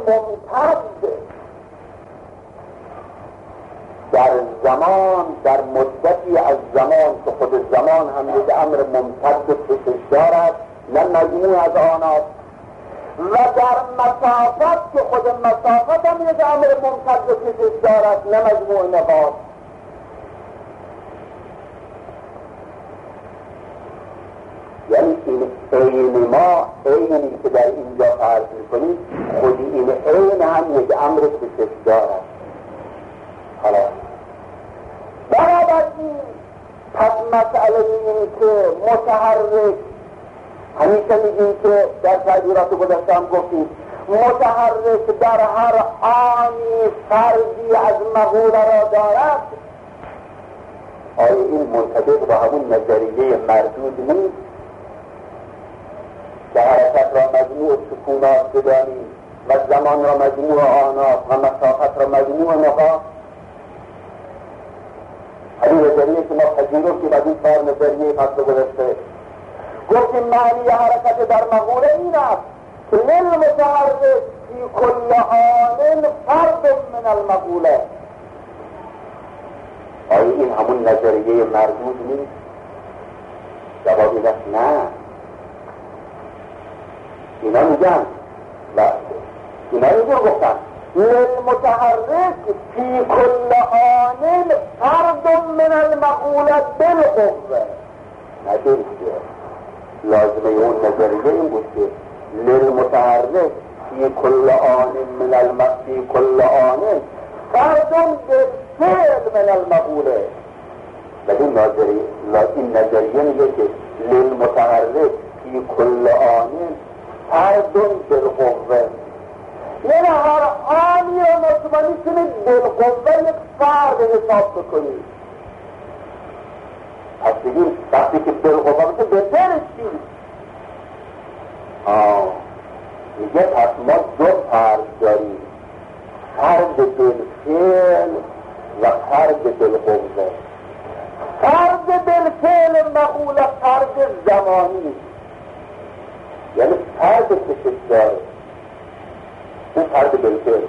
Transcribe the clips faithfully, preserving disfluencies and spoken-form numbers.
ممتد در زمان، در مدتی از زمان که خود زمان هم یک امر ممتد و کششدار است، نه مجموع از آن است، و در مسافت که خود مسافت هم یک امر ممتد و کششدار است، نه مجموع نقاط. یعنی این عین ما، عینی که در اینجا فرض میکنیم، خود این عین هم یک امر کششدار است. حالا بنابراین پس مسئله این که متحرک، همیشه میگیم که در تعبیرات گذشته هم گفتیم متحرک در هر آنی فردی از مقوله را دارد، آیا این منطبق با همون نظریه مردود نیست که حرکت را مجموع سکونات بدانیم و زمان را مجموع آنات و مسافت را مجموع نقاط؟ همین نظریه که ما پذیرفتیم که از این کار نظریه فصل گذشته گفتیم معنی حرکت در مقوله این است که للمتحرک فی کل آن فرد من المقوله. آیا این همون نظریه مردود نیست؟ جواب این است نه. اینا میگن و اینا اینجور گفتن للمتحرک فی کل آن فرد من المقوله بالقوه. ندارید که لازمه اون نظریه این بود که للمتحرک فی کل آن من المقوله فی کل آن فرد بالفعل من المقوله. ولی این نظریه میگه که للمتحرک فی کل آن فرد بالقوه، یعنی هر آنی رو شما میتونید بالقوه یک فرد حساب بکنید. پس بگیم وقتی که بالقوه بسید بهترش چی؟ آه میگه پس ما دو فرد داریم، فرد بالفعل و فرد بالقوه. فرد بالفعل مقوله فرد زمانی، یعنی فرد کشش داره، اون فرد بالفعل.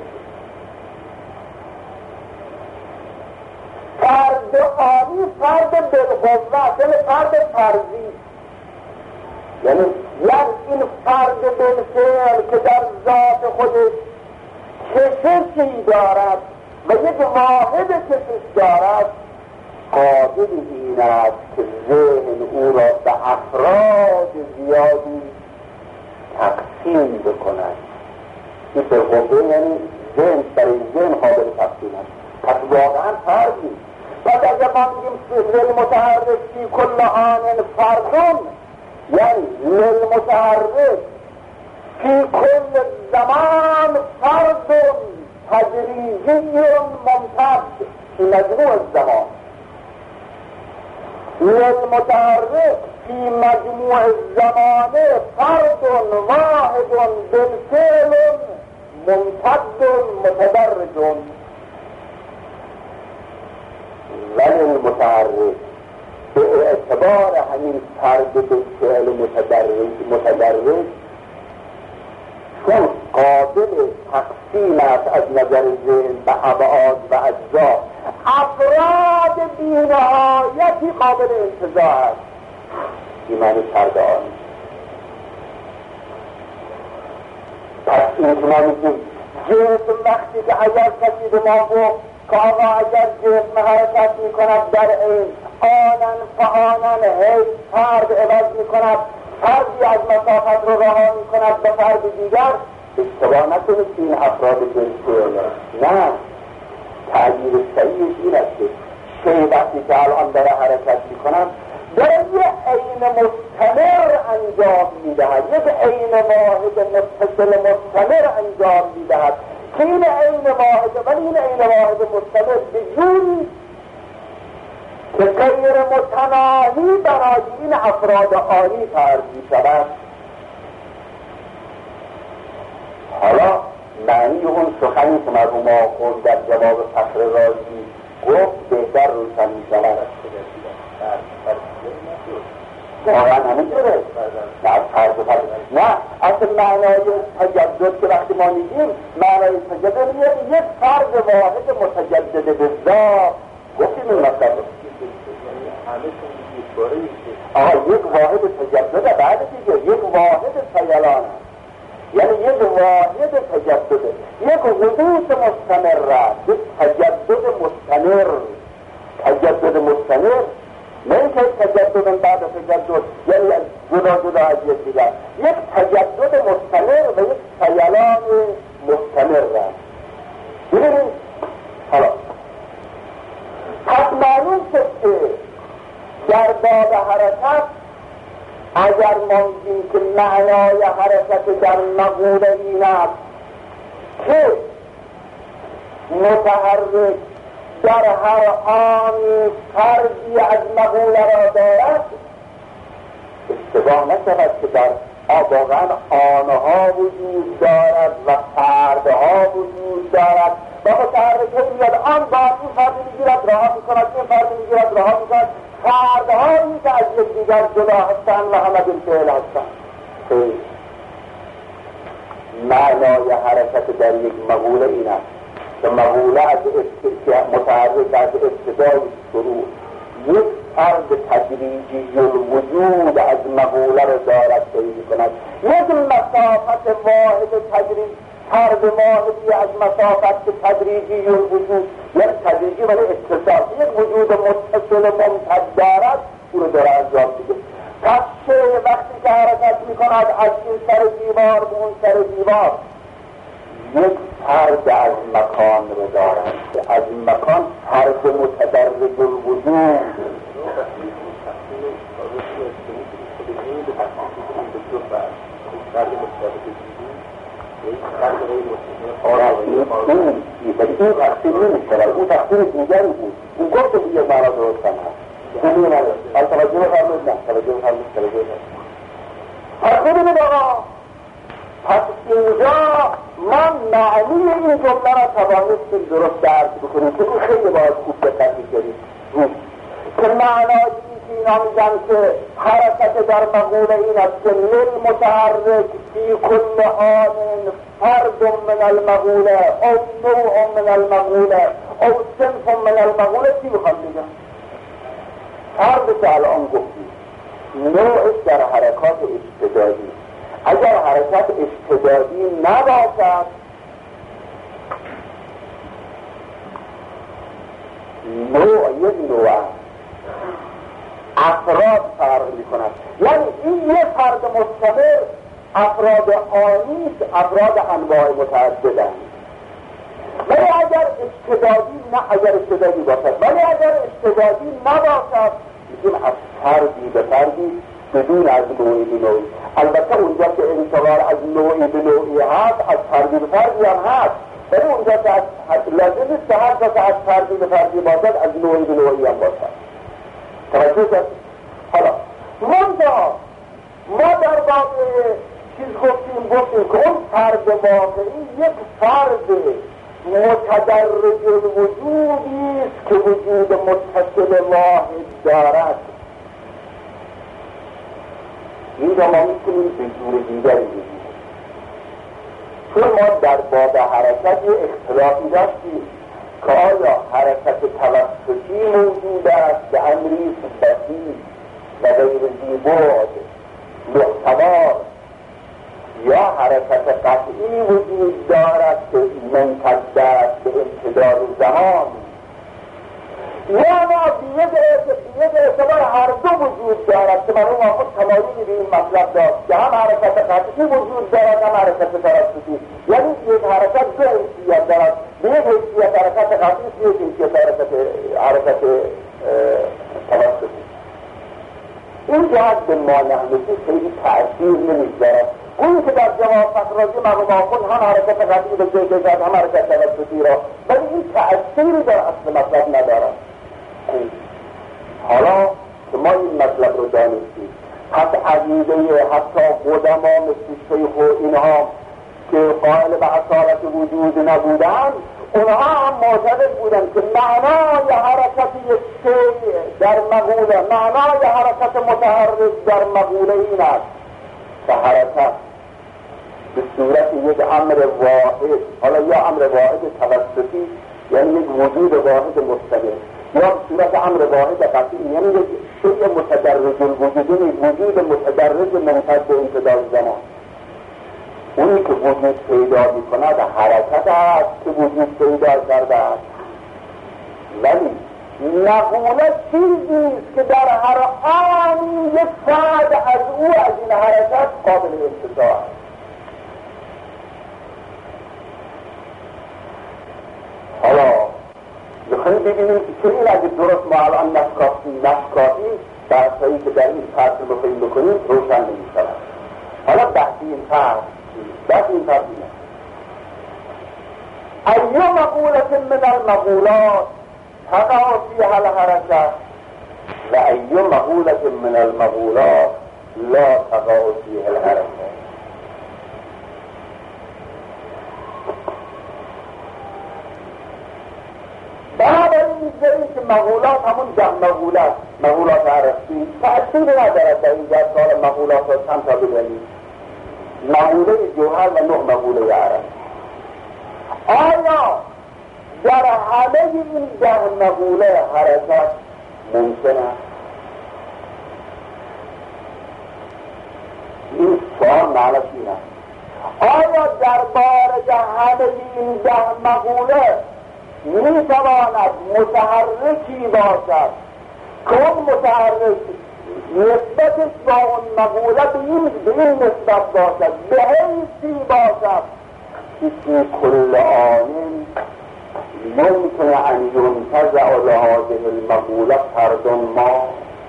فرد آنی فرد بالقوه، یعنی فرد فرضی، یعنی یعنی این فرد بالفعل که در ذات خودش کششی دارد و یک واحد کشش دارد، قابل این است که ذهن او را به افراد زیادی تقسیم بکند. این بالقوه یعنی ذهن برای ذهن قابل تقسیم است. پس واقعا فرد نیست. پس اگر ما میگیم للمتحرک فی کل آن فردون، یعنی للمتحرک فی کل زمان فرد تدریجی ممتد فی مجموع الزمان. للمتحرک فی مجموع الزمان فرد واحد بالفعل ممتد متدرج. ولی المتحرک به اعتبار همین فرد بالفعل متدرج متدرج چون قابل تقسیم است از نظر ذهن به ابعاد و اجزا، افراد بی‌نهایتی قابل انتزاع است. این معنی فرد آن. پس این که ما میگیم جسم وقتی که اگر کسی به ما گفت که آقا اگر جسم حرکت میکند در این آنن فآنن هی فرد عوض میکند، فردی از مسافت رو رها میکند به فرد دیگر، اشتباه نکنید که این افراد جنسی نه. تعبیر صحیحش این است که شی وقتی که الان داره حرکت میکند داره یه عین مستمر انجام میدهد، یک عین واحد متصل مستمر انجام میدهد که این عین واحد، ولی این عین واحد مستمر به جوری که غیر متناهی برای این افراد عالی فرض میشود. حالا معنی اون سخنی که مرحوم آخوند در جواب فخر رازی گفت بهتر روشن میشود. واقعا همینطوره. نه فرض فرض نه اصل معنای تجدد که وقتی ما میگیم معنای تجدد میگیم یک فرد واحد متجدد به ذات. گفتیم این مطلب آها یک واحد تجدد بعد دیگه یک واحد سیلان یعنی یک واحد تجدد یک حدوث مستمر یک تجدد مستمر تجدد مستمر نه اینکه تجدد بعد تجدد یعنی جدا جدا از یک دیگر یک تجدد مستمر و یک سیلان مستمر است. ببینید حالا پس معلوم شد که در باب حرکت اگر ما میگیم که معنای حرکت در مقوله این است که متحرک در هر آنی فردی از مقوله را دارد اشتباه نشود که در واقعا آنها وجود دارد و فردها وجود دارد و متحرکه میاد آن با این فرد میگیرد رها میکند این فرد میگیرد رها میکند فردهایی که از یکدیگر جدا هستند و همه بالفعل هستند. خیلی معنای حرکت در یک مقوله این است که مقوله از متحرک از ابتدای شروع یک فرد تدریجی الوجود از مقوله را دارد پیدا کند یک مسافت واحد تدریج فرد واحدی از مسافت تدریجی الوجود یعنی تدریجی ولی اتصال یک وجود متصل ممتد دارد او رو داره انجام میده. پس چه وقتی که حرکت میکند از این سر دیوار به اون سر دیوار یک فرد از مکان رو دارد از مکان فرد متدرج الوجود این تقسیم نمیشه اون تقسیم دیگری بود اون گفت دیگه معنا درست هم هست اون نداره از توجه فرمود نه توجه فرمود توجه فرمود پس ببینید آقا پس اینجا من معنی این جمله را توانستیم درست درک بکنیم که این خیلی باید خوب دقت می‌کنید که معنای که اینا میگن که حرکت در مقوله این است که للمتحرک فی کل آن فرد من المقوله او نوع من المقوله او صنف من المقوله چی بخوام بگم؟ فرد که الان گفتیم نوعش در حرکات اشتدادی اگر حرکت اشتدادی نباشد نوع یک نوع افراد فرق می کند یعنی این یه فرد مستمر افراد آنیست افراد انواع متعددند ولی اگر اشتدادی نه اگر اشتدادی باشد ولی اگر اشتدادی نباشد میگیم از فردی به فردی بدون از نوعی به نوعی البته اونجا که انتقال از نوعی به نوعی هست از فردی به فردی هم هست ولی اونجا که از لازم نیست که هر جا که از فردی به فردی باشد از نوعی به نوعی هم باشد. توجه شد؟ حالا منتها ما در باب چیز گفتیم گفتیم که اون فرد واقعی یک فرد متدرج الوجودی است که وجود متصل واحد دارد. این را ما میتونیم به جور دیگری بگیم چون ما در باب حرکت یه اختلافی داشتیم که آیا حرکت توسطی موجود است به امری بسیط و غیر ذی بعد محتمل یا حرکت قطعی وجود دارد که ممتد است به امتداد زمان یا ما بیه اعتبار هر دو وجود دارد که من اون آخود تمایلی به این مطلب داشت که هم حرکت قطعی وجود دارد هم حرکت توسطی یعنی یک حرکت دو حیثیت دارد به یک حیثیت حرکت قطعی به یک حیثیت حرکت حرکت توسطی این جهت به ما نحنسی خیلی تأثیر نمیگذارد اون که در جواب فقرازی مرحوم آخوند هم حرکت قطعی به جای گذارد هم حرکت توسطی را ولی این تأثیری در اصل مطلب ندارد. حالا که ما این مطلب رو دانستیم پس عقیده حتی قدما مثل شیخ و اینها که قائل به اصالت وجود نبودن اونها هم معتقد بودن که معنای حرکت یک شیء در مقوله، معنای حرکت متحرک در مقوله این است که حرکت به صورت یک امر واحد، حالا یا امر واحد توسطی یعنی یک وجود واحد مستقل، یا به صورت امر واحد قطعی یعنی یک شیء متدرج الوجود، وجود متدرج ممتد به امتداد زمان. اونی که وجود پیدا می کند حرکت است که وجود پیدا کرده است. ولی مقوله چیزی است که در هر آن یک فرد از او از این حرکت قابل انتزاع است. حالا میخوایم ببینیم که این اگه درست ما الان نشکافی بحثایی که در این فصل بخوایم بکنیم روشن نمی شود. حالا بحثی این فصل بحث این فصل اینه ایو مقولت من المقولات تقع فیها الحرکت و ایو مقولت من المقولات لا تقع فیها الحرکت. بعد این میگذاریم که مقولات همون جمع مقولات مقولات عرفی تأثیر ندارد در این جد سال مقولات ها چند تا بدهیم مقوله جوهر و نه مقوله عرب. آیا در همه این ده مقوله حرکت ممکن است؟ این سوال معنیش این است آیا در باره همه این ده مقوله می تواند متحرکی باشد که اون متحرک نسبتش با اون مقوله به این به این نسبت باشد به حیثی باشد که کل آن ممکن ان ینتزع لهذه المقوله فرد ما.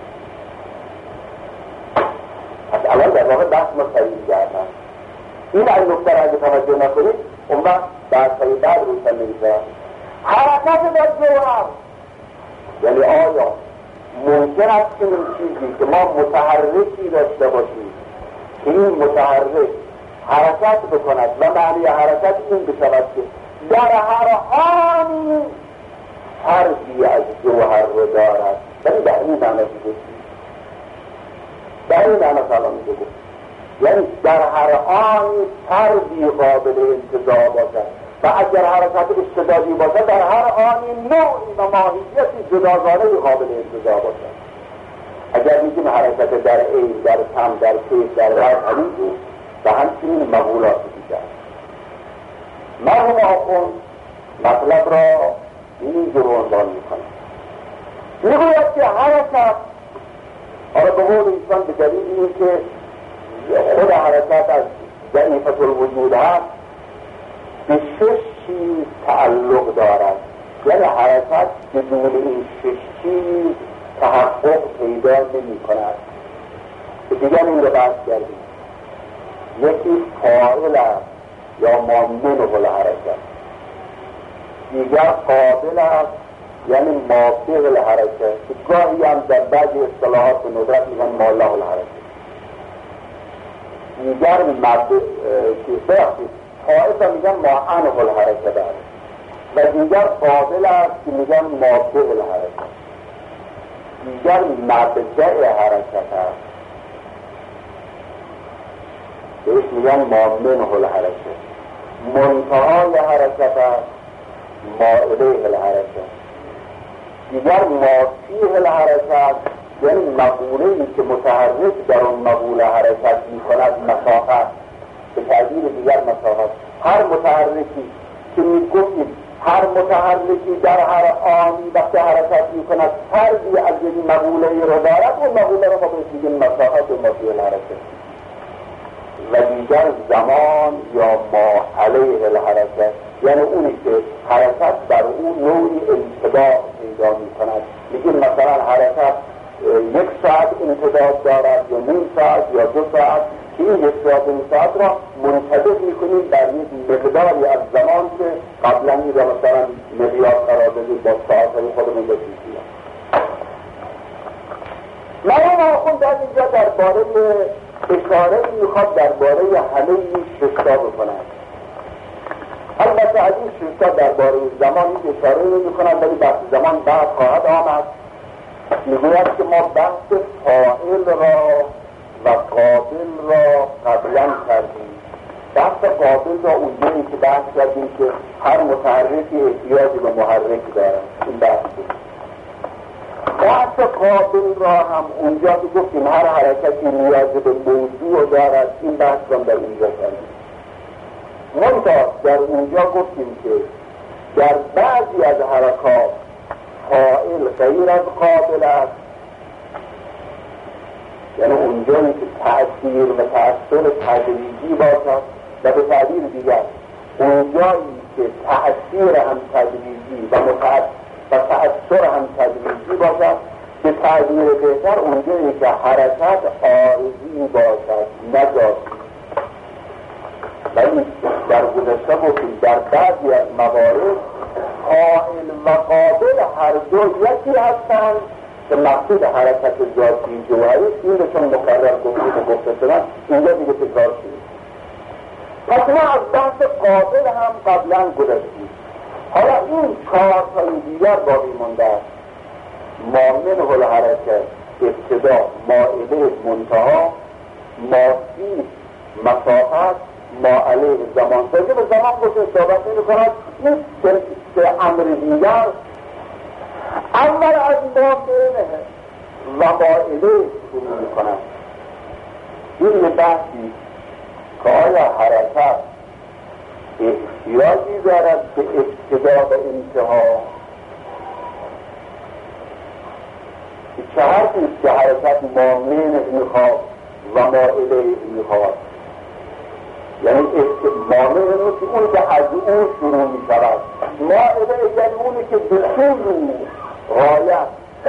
پس اول در واقع بحث ما سریع کردن این از نکته را اگه توجه نکنید اون وقت بحثهای بعد روشن نمی‌شود. حرکت در جوهر یعنی آیا ممکن است که این چیزی که ما متحرکی داشته باشیم که این متحرک حرکت بکند و معنی حرکت این بشود که در هر آنی فرقی از جوهر رو دارد. ولی در این معنی دیگه در این معنی سلام میگه یعنی در هر آنی فرقی قابل انتزاع باشد و اگر حرکت اشتدادی باشد در هر آنی نوعی و ماهیتی جداگانه قابل انتزاع باشد. اگر میگیم حرکت در عین، در کم، در کیف، در غیر همین و همچنین مقولات دیگر. مرحوم آخوند مطلب را اینجور عنوان میکنه میگوید که حرکت حالا به قول ایشان به دلیل این که خود حرکت از ضعیفة الوجود هست به شش چیز تعلق دارد، یعنی حرکت بدون این شش چیز تحقق پیدا نمی کند. دیگر این رو بحث کردیم. یکی فاعل است یا مانع الحرکت، دیگر قابل است یعنی مابع الحرکت که گاهی هم در بعضی اصطلاحات به ندرت میگن مالع الحرکت. دیگر مبدع که فائد میگن معانق الحرکت است و دیگر قابل است که میگن مابع الحرکت، دیگر مبدع حرکت است بهش میگن مانع الحرکت، منتهای حرکت است مائله الحرکت، دیگر ماسیح الحرکت یعنی مقوله‌ای که متحرک در اون مقوله حرکت میکند مسافت، به تعبیر دیگر مسافت. هر متحرکی که میگفتیم هر متحرکی در هر آنی وقت حرکت میکند فردی از این مقوله رو دارد اون مقوله رو ما بهش میگیم مسافت و ماسیح الحرکت. و دیگر زمان یا ما علیه الحرکت یعنی اونی که حرکت بر اون نوعی انتباه پیدا میکند. میگیم مثلا حرکت یک ساعت امتداد دارد یا نیم ساعت یا دو ساعت، این یک ساعت این ساعت را منطبق میکنیم در یک مقداری از زمان که قبلا این را مثلا مقیاس قرار بدید با ساعتهای خودمون بسیدیم. مرحوم آخوند در اینجا درباره اشاره میخواد درباره همه این ششتا بکنند. البته از این شیشتا درباره زمان هیچ اشاره نمی‌کنند، ولی بحث زمان بعد خواهد آمد. میگوید که ما بحث فاعل را و قابل را قبلا کردیم. بحث قابل را اونجایی که بحث کردیم که هر متحرکی احتیاجی به محرک دارد، این بحث بود. بحث قابل را هم اونجا که گفتیم هر حرکتی نیاز به موضوع دارد، این بحث را در اونجا کردیم. منتها در اونجا گفتیم که در بعضی از حرکات فاعل غیر از قابل است، یعنی اونجایی که تأثیر و تأثیر تدریجی باشد، و به تعبیر دیگر اونجایی که تأثیر هم تدریجی و و تأثیر هم تدریجی باشد، به تعبیر بهتر اونجایی که حرکت عارضی باشد نه ذاتی. ولی در گذشته گفتیم در بعضی از موارد فاعل و قابل هر دو یکی هستند که مقصود حرکت ذاتی جوهری این رو چون مکرر گفتیم و گفته شدن اینجا دیگه تکرار شد. پس ما از بحث قابل هم قبلا گذشتیم. حالا این کارهای دیگر باقی مونده است. مامن هل حرکت، ابتدا، مائله، منتها، ماسی، مساحت، ما علیه زمان. سازه به زمان گفت صحبت نمی کند. این سه امر دیگر اول از مامنه و مائله شروع می کند. این یه بحثی که آیا حرکت احتیاجی دارد به ابتدا و انتها؟ چه حرفیست که حرکت مامن میخواد و مائله میخواد؟ یعنی مامن نیست که اون که از اون شروع میشود، مائله یعنی اونی که بسون غایت.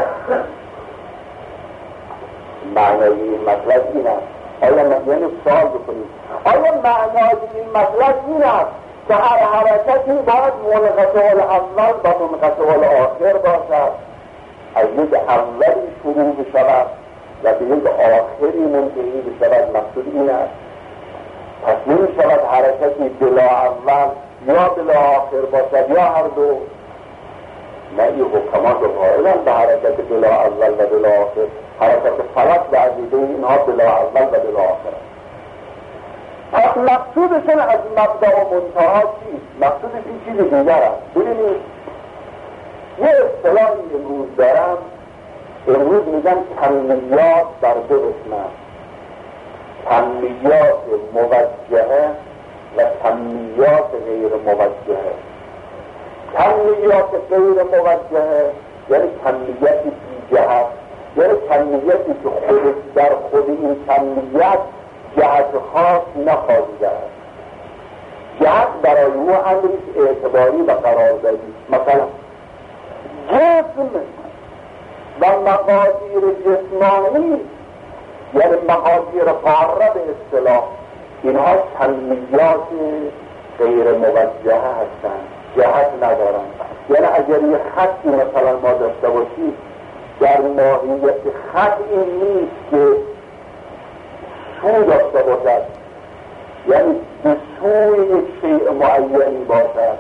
معنی این مطلب این است. آیا یعنی سوال بکنید آیا معنای این مطلب این است که هر حرکتی باید منقطع الاول و منقطع الاخر باشد، از یک اولی شروع بشود و به یک آخری منتهی بشود؟ مقصود این است. پس نمی شود حرکتی بلا اول یا بلا آخر باشد یا هر دو. نه این حکمات قائلن به حرکت بلا اول و بلا آخر. حرکت فلک و عقیده اینها بلا اول و بلا آخر. پس مقصودشون از مبدا و منتها چیست؟ مقصودش این چیز دیگر است. ببینید یه اصطلاحی امروز دارم، امروز میگن تنمیات در دو اسم است. تنمیات موجهه و تنمیات غیر موجهه. تنمیات غیر موجهه یعنی تنمیتی بی جهت، یعنی تنمیتی که خود در خود این تنمیت جهت خاص نخواهیده است. جهت برای او امریست اعتباری و قراردادی. مثلا جسم و مقادیر جسمانی یعنی مقادیر قاره به اصطلاح، اینها تنمیات غیر موجهه هستند، جهت ندارند. یعنی اگر یه خطی مثلا ما داشته باشیم، در ماهیت خط این نیست که سو داشته باشد، یعنی به سوی یک شیء معینی باشد،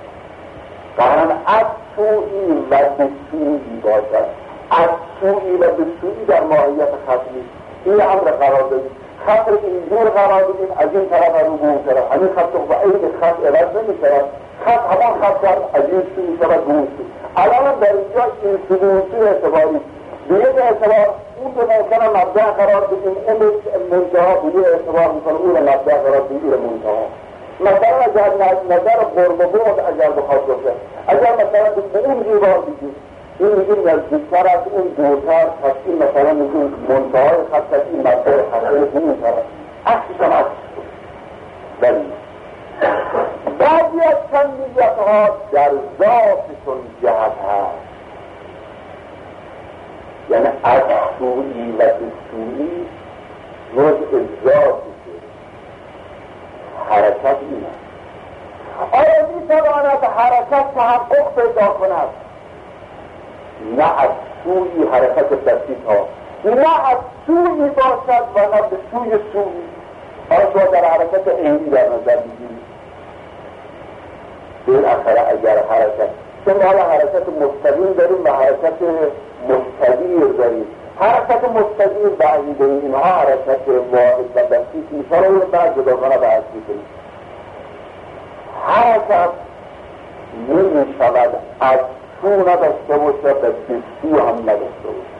قرآن از سویی و به سویی باشد. از سویی و به سویی در ماهیت خط نیست. این امر قرار دادیم. خط رو اینجور قرار دادیم، از این طرف رو به اون طرف. همین خط رو با این خط عوض نمی شود. خط همان خط کرد از این سو می شود به اون سو. الان در اینجا این سو به اون سو اعتباری به یک اعتبار اون به ممکنه مبدع قرار بدیم، اون منتها به یک اعتبار میکنه اون مبدع قرار بدیم اون منتها. مثلا اگر نظر قرب و بعد اگر بخواد باشه، اگر مثلا به اون دیوار بگیم این میگیم نزدیکتر از اون دورتر، پس این مثلا میگیم منتهای خط از این مبدع خطه این طرف عکسش هم عکس شد. ولی بعضی از تنمیت ها در ذاتشون جهت هست، یعنی از سویی و به سویی جزء ذاتشه. حرکت این است. آیا میتواند حرکت تحقق پیدا کند؟ نه از سوی حرکت بسیط ها، نه از سوی باشد و نه به سوی سوی. آیا در حرکت عینی در نظر بگیرید بالاخره اگر حرکت، چون حالا حرکت مستقیم داریم و حرکت مستدیر داریم. حرکت مستدیر بعضی اینها حرکت واحد و بسیط میشه رو بعض جداگانه بحث میکنیم. حرکت نمی شود از سو نداشته باشه به بسو هم نداشته باشه.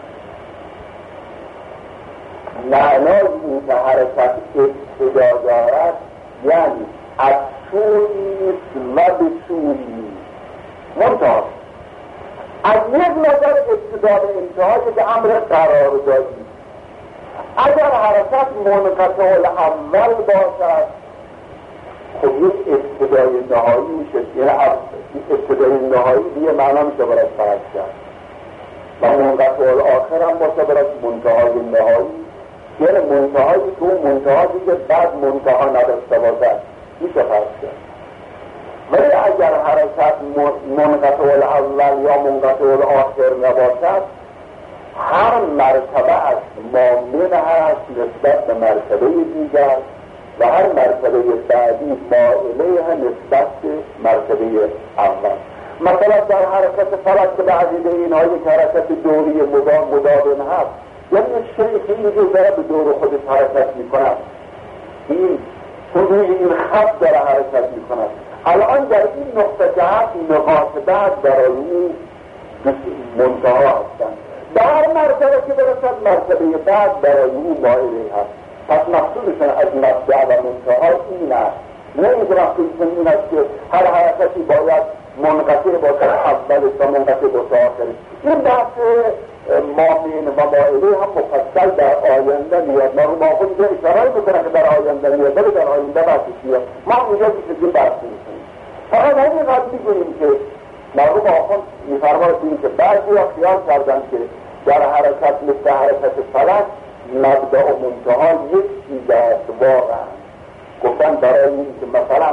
معنای این که حرکت ابتدا دارد یعنی از سویست و به سویست منتها از یک نظر ابتدا به انتهای که امر قرار دادی. اگر حرکت منقطع الاول باشد خب یک ابتدای نهایی میشه، یعنی ابتدای نهایی دیگه معنا میشه برای فرض کرد و منقطع الاخر هم باشه برای منتهای نهایی، یعنی منتهایی که اون منتها دیگه بعد منتها نداشته باشد میشه فرض کرد. ولی اگر حرکت منقطع الاول یا منقطع الاخر نباشد هر مرتبه از مامن هست نسبت به مرتبه دیگر و هر مرتبه بعدی مائله نسبت به مرتبه اول. مثلا در حرکت فلک که به عقیده اینها یک حرکت دوری مداوم هست، یعنی شیخی اینجا داره به دور خودش حرکت میکند، این روی این خط داره حرکت میکند. الان در این نقطه که هست نقاط بعد برای او منتها هستند. در مرتبه که برسد مرتبه بعد برای او مائله هست. پس مقصودشون از مبدأ و منتها این است. نه اینکه مقصودشون این است که هر حرکتی باید منقطع باشه اولش و منقطع باشه آخرش. این بحث مامین و مائله هم مفصل در آینده میاد. ما رو ما خود اینجا اشاره میکنم که در آینده میاد، ولی در آینده بحثش میاد. ما اینجا که بحث میکنیم فقط همین قد میگوییم که مرحوم آخوند میفرماییم که بعضی ها خیال کردن که در حرکت مثل حرکت فلک مبدأ و منتها یک چیز است. واقعا گفتن برای این که مثلا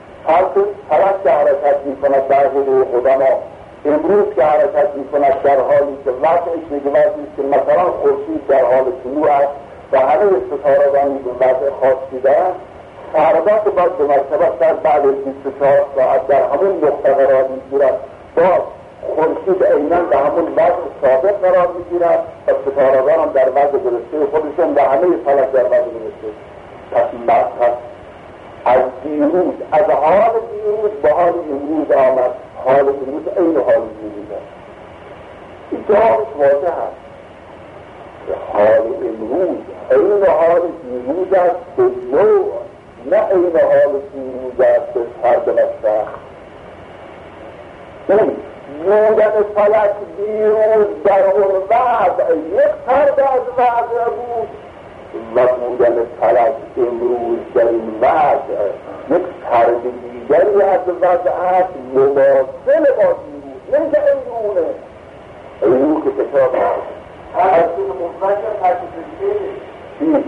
فلک که حرکت میکند در حضور قدما، امروز که حرکت میکند در حالی که وضعش میگه وضعی که مثلا خورشید در حال طلوع است و همه ستارگانی به وضع خاصی دارند، فردا که باید به مرتبه در بعد بیست و چهار ساعت در همون نقطه قرار میگیرد، باز خورشید عیناً به همون وضع ثابت قرار میگیرد و ستارگان هم در وضع درسته خودشون و همه فلک در وضع درسته. پس پس از دیروز، از حال دیروز به حال امروز آمد، حال امروز این حال دیروز است. این جوابش واضح است. حال امروز این حال دیروز است به نوع، نه این حال دیروز است به فرد و سخت. بودن فلک دیروز در اون وضع یک فرد از وضع بود و بودن فلک امروز در این وضع یک فرد دیگری از وضع است مماثل با دیروز. نه که ایرونه ایرون که کتاب هست مفرد حرکتی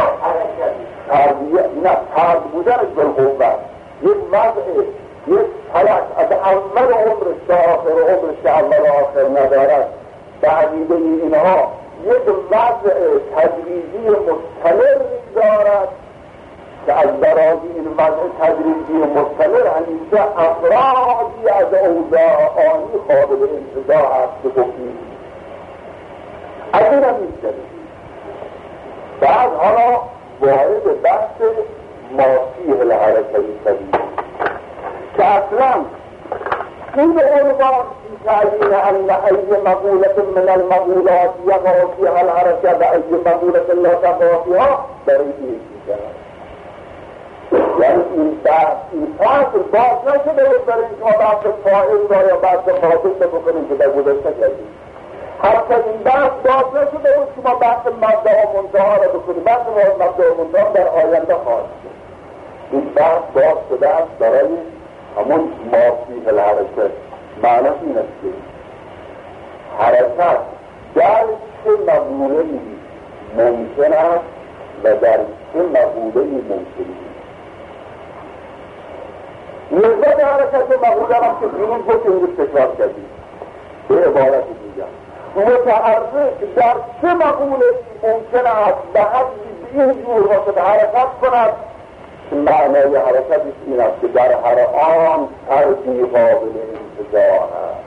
نه فرد بودنش بالقوت یک وضع یک فلک از اول عمرش تا آخر عمرش که اول و آخر ندارد. به عقیده اینها یک وضع تدریجی مستمر دارد که از برای این وضع تدریجی مستمر همیشه افرادی از اوضاع آنی قابل انتظار هست که گفتیم. از این هم میشه بعد حالا وارد بحث ماسیح الحرکتی طبیعی که اصلا این عنوان تعیین ان ای مقولت من المقولات یقع فیها الحرکه و ای مقولت لا تقع فیها برای این می‌شود. یعنی این بحث این فصل باز نشده بود برای اینکه ما بحث فاعل را یا بحث فاعل بکنیم که در گذشته کردیم. حتی این بحث باز نشده بود که ما بحث مبدأ و منتها را بکنیم. بحث مبدأ و منتها در آینده خواهد شد. این بحث باز شده است برای همون ماسیح الحرکت. معنی این است که حرکت در چه مقوله‌ای ممکن است و در چه مقوله‌ای ممکن نیست. نسبت حرکت و مقوله هم که دیروز بود امروز تکرار کردیم به عبارت دیگر متحرک در چه مقوله‌ای ممکن است به حدی به این جور واسه حرکت کند که معنای حرکتش این است که در هر آن فردی قابل انتزاع هست.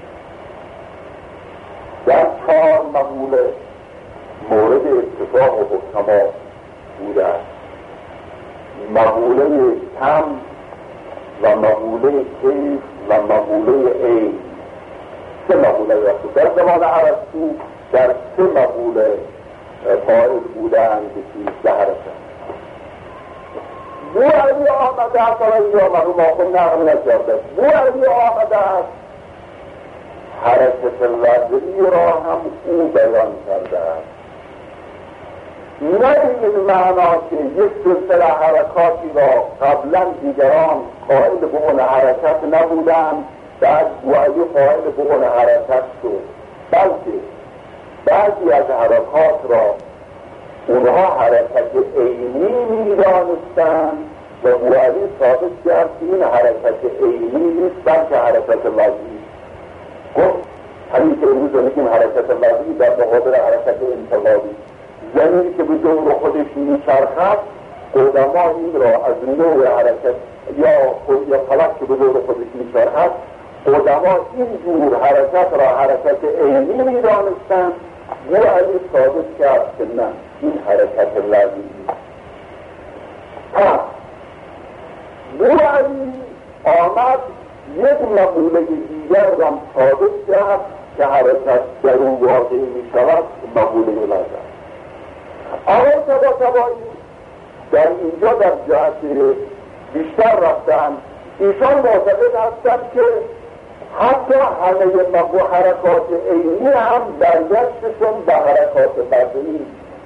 در چهار مقوله مورد اتفاق و حکما بوده است. مقوله کم و مقوله کیف و مقوله عین، سه مقوله است. در زمان ارسطو در سه مقوله قائل بودند که سیزده حرکت. بوعلی آمده است و اینجا مرحوم آخون نقل نکرده. بوعلی آمده است حرکت لحظه‌ای را هم او بیان کرده است، نه این معنا که یک سلسله حرکاتی را قبلا دیگران قائل به اون حرکت نبودند بعد بوعلی قائل به اون حرکت شد، بلکه بعضی از حرکات را اونها حرکت عینی می‌دانستند و بوعلی ثابت کرد که این حرکت عینی نیست بلکه حرکت لحظه‌ای. گفت همین که امروز میگیم حرکت لحظه‌ای در مقابل حرکت انتقالی، زمینی که به دور خودش میچرخد قدما این را از نوع حرکت یا یا فلک که به دور خودش میچرخد قدما این جور حرکت را حرکت عینی میدانستند. بوعلی ثابت کرد که نه، این حرکت لحظه‌ای. پس بوعلی آمد یک مقوله دیگر را ثابت کرد که حرکت در اون واقع می شود، مقوله لحظه. آقای طباطبایی در اینجا در جهت بیشتر رفتن، ایشان معتقد هستند که حتی همه مقو حرکات عینی هم برگشتشون به حرکات لحظه‌ای،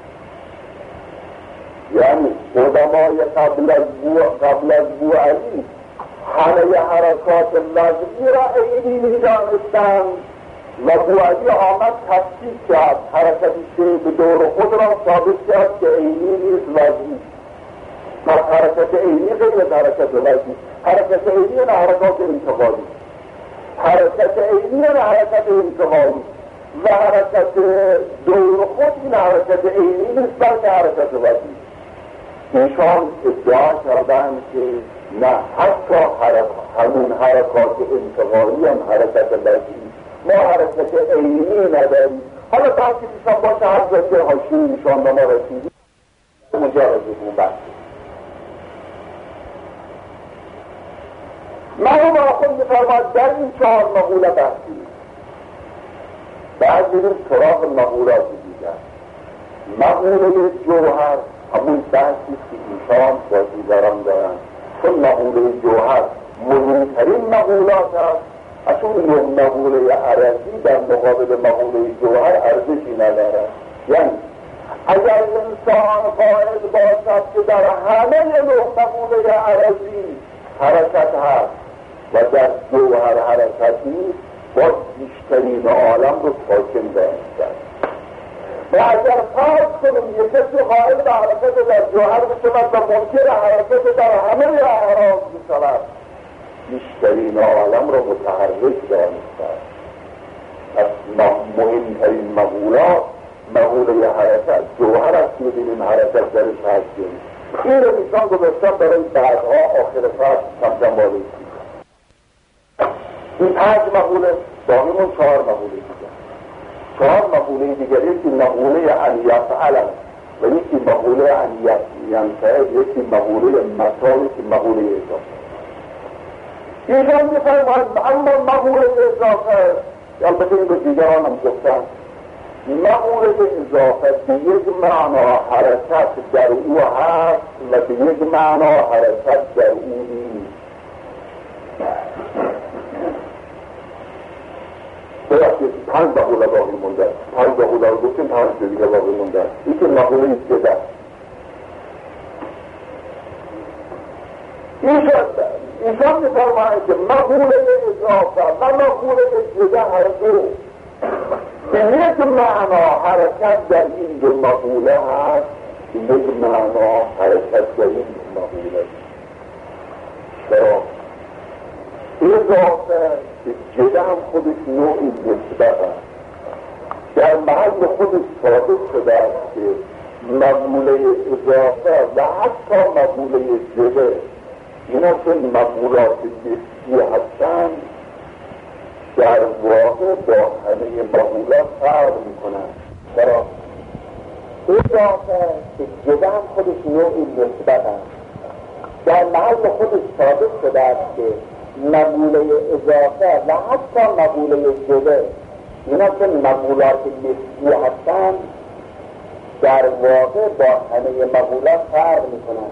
یعنی قدمای قبل از بو قبل از بوعلی همه حرکات لحظه‌ای را عینی می‌دانستند و بوعلی آمد تفصیل کرد حرکتی که به دور خود را ثابت کرد که عینی نیست لحظه‌ای. پس حرکت عینی غیر از حرکت لحظه‌ای. حرکت عینی نه حرکات انتقالی، حرکت عینی نه حرکت انتقالی و حرکت دور خود این حرکت عینی نیست بلکه حرکت لحظه‌ای. ایشان ادعا کردند که نه، حتی همون حرکات انتقالی هم حرکت لحظه‌ای، ما حرکت عینی نداریم. حالا تا که ایشان باشه هر جا که حاشیه ایشان به ما رسیدیم مجرد اون بحثی. مرحوم آخوند می‌فرماید در این چهار مقوله بحثی بعد میریم سراغ مقولات دیگر. مقوله جوهر همون بحثی که ایشان با دیگران دارند، چون مقوله جوهر مهمترین مقولات است، از اون نه مقوله عرضی در مقابل مقوله جوهر ارزشی ندارد. یعنی اگر انسان قائل باشد که در همه نه مقوله عرضی حرکت هست و در جوهر حرکت نیست، باید بیشترین عالم رو ساکن دانستند. و اگر فرض کنیم یک کسی قائل به حرکت در جوهر بشود و منکر حرکت در همه اعراض بشود، بیشترین عالم را متحرک دانستند. از مهمترین مقولات مقوله حرکت جوهر است که ببینیم حرکت درش هستیم. این رو ایشان گذاشتن برای بعدها آخر فصل کم کم بالا. این پنج مقوله باقیمون چهار مقوله دیگر. چهار مقوله دیگر، یکی مقوله ان یفعل و یکی مقوله ان ینفعل، یکی مقوله متا، یکی مقوله اضافه. ایشان می‌فرمایند اما مقوله اضافه، البته این به دیگران هم گفتن، مقوله اضافه به یک معنا حرکت در او هست و به یک معنا حرکت در او نیست. ببخشید پنج مقوله باقی مونده، پنج مقوله رو گفتیم، پنج دیگه باقی مونده. یکی مقوله جدا، ایشان می‌فرمایند که مقوله اضافه و مقوله جدا هر دو به یک معنا حرکت در این دو مقوله هست، به یک معنا حرکت در این دو مقوله. چرا؟ اضافه که جدا هم خودش نوعی نسبت هست، در محل خودش ثابت شده است که مقوله اضافه و حتی مقوله جبه، اینا که مقولات نسبی هستن در واقع با همه مقولات فرق میکنن. چرا؟ اضافه که جبه هم خودش نوعی نسبت هست، در محل خودش ثابت شده است که مقوله اضافه و حتی مقوله جبه، اینا که مقولات نسبی هستن در واقع با همه مقولات فرق میکنن.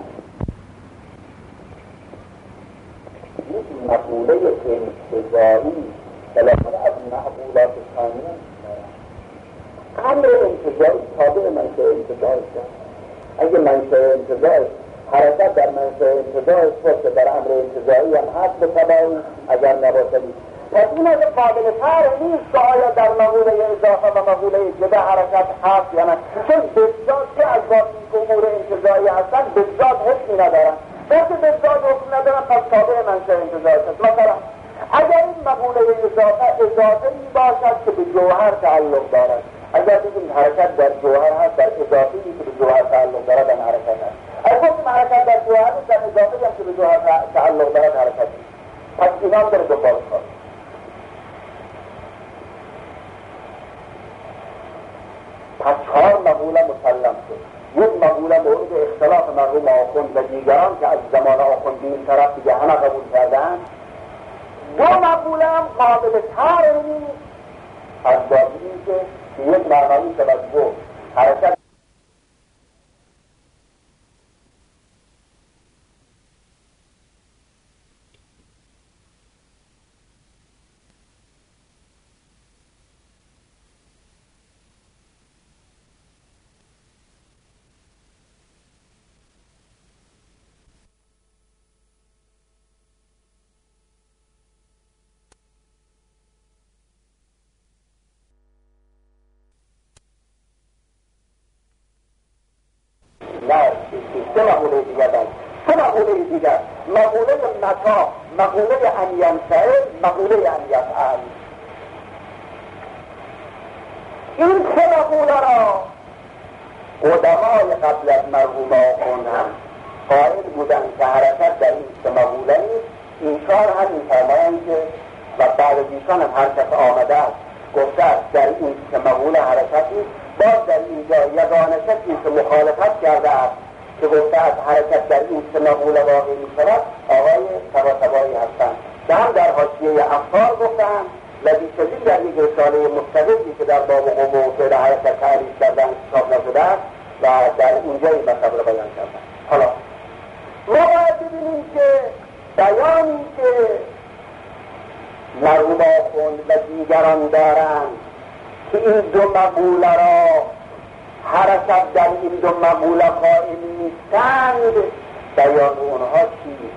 یک مقوله انتزاعی بلاخره از مقولات ثانیه امر انتزاعی تابع منشأ انتزاعی است. اگه منشأ انتزاعی حرکت در منشأ انتزاعی باشه، در امر انتزاعی هم هست به تبعی، اگر نباشدی پس این از قابل فرق نیست که آیا در مقوله اضافه و مقوله جبه حرکت هست یا نه، چون بذات که از باقی امور انتزاعی هستن بذات حکمی ندارن. وقتی بذات حکم ندارن پس تابع منشأ انتزاعی است. مثلا اگر این مقوله اضافه اضافه می باشد که به جوهر تعلق دارد، اگر بگیم حرکت در جوهر هست، در اضافه ای که به جوهر تعلق دارد در حرکت هست. اگر بگیم حرکت در جوهر هست، در اضافه هم که به جوهر تعلق دارد حرکت هست. پس این هم داره دنبال کار. پس چهار مقوله مسلم شد. یک مقوله مورد اختلاف مرحوم آخوند و دیگران که از زمان آخوند به این طرف دیگه همه قبول کردن. دو مقوله هم قابل طرح نیست از بابی این که یک معنایی توجه حرکت نه، سه مقوله دیگر دارد. سه مقوله دیگر، مقوله متا، مقوله ان ینفعل، مقوله ان یفعل. این سه مقوله را قدمای قبل از مرحوم آخوند هم قائل بودند که حرکت در این سه مقوله نیست. اینشان هم می‌فرمایند که و بعد از ایشان هم هر کس آمده است گفته است در این سه مقوله حرکت نیست. باز در اینجا یگانه کسی که مخالفت کرده است که گفته است حرکت در این سه مقوله واقع می‌شود آقای طباطبایی هستند که هم در حاشیه افکار گفتند و بیشتری در یک رساله مستقلی که در باب قوم و فعل حرکت تعریف کردن کتاب نشده است و در اینجا این مطلب را بیان کردن. حالا ما باید ببینیم که بیانی که مرحوم آخوند و دیگران دارند که این دو مقوله را حرکت در این دو مقوله قائل نیستند، بیان اونها چیست؟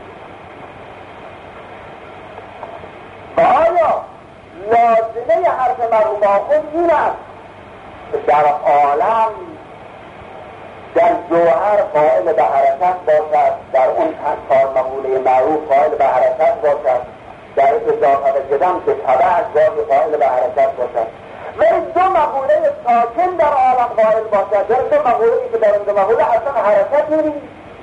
و آیا لازمه حرف مرحوم آخوند این است که در عالم در جوهر قائل به حرکت باشد، در اون چهار مقوله معروف قائل به حرکت باشد، در اضافه و جدم به طبع گاهی قائل به حرکت باشد، ولی دو مقوله ساکن در عالم قائل باشد، در دو مقوله که در این دو مقوله اصلا حرکت نیست؟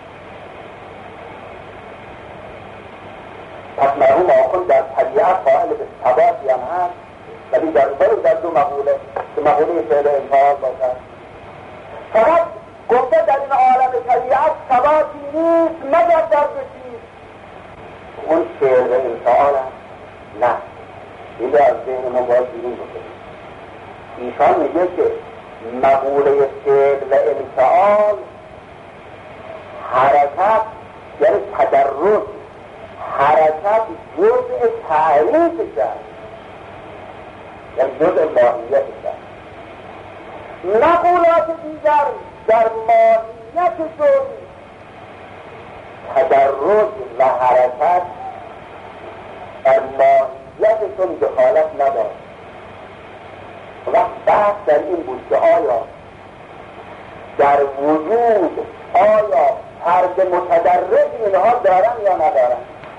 پس مرحوم آخوند در طبیعت قائل به ثباتی هم هست، ولی در برو در دو مقوله که مقوله فعل انفعال باشد. فقط گفته در این عالم طبیعت ثباتی نیست مگر در دو چیز، اون فعل و انفعال هم نه. این از ذهن ما باید بیرون بکنیم. ایشان میگه که مقوله فعل و انفعال حرکت یعنی تدرج، حرکت جزء تعریفش است، یعنی جزء ماهیتش است. مقولات دیگر در ماهیتشون تدرج و حرکت در ماهیتشون دخالت ندارد. وقت بحث در این بود که آیا در وجود آیا فرد متدرج اینها دارن یا ندارن.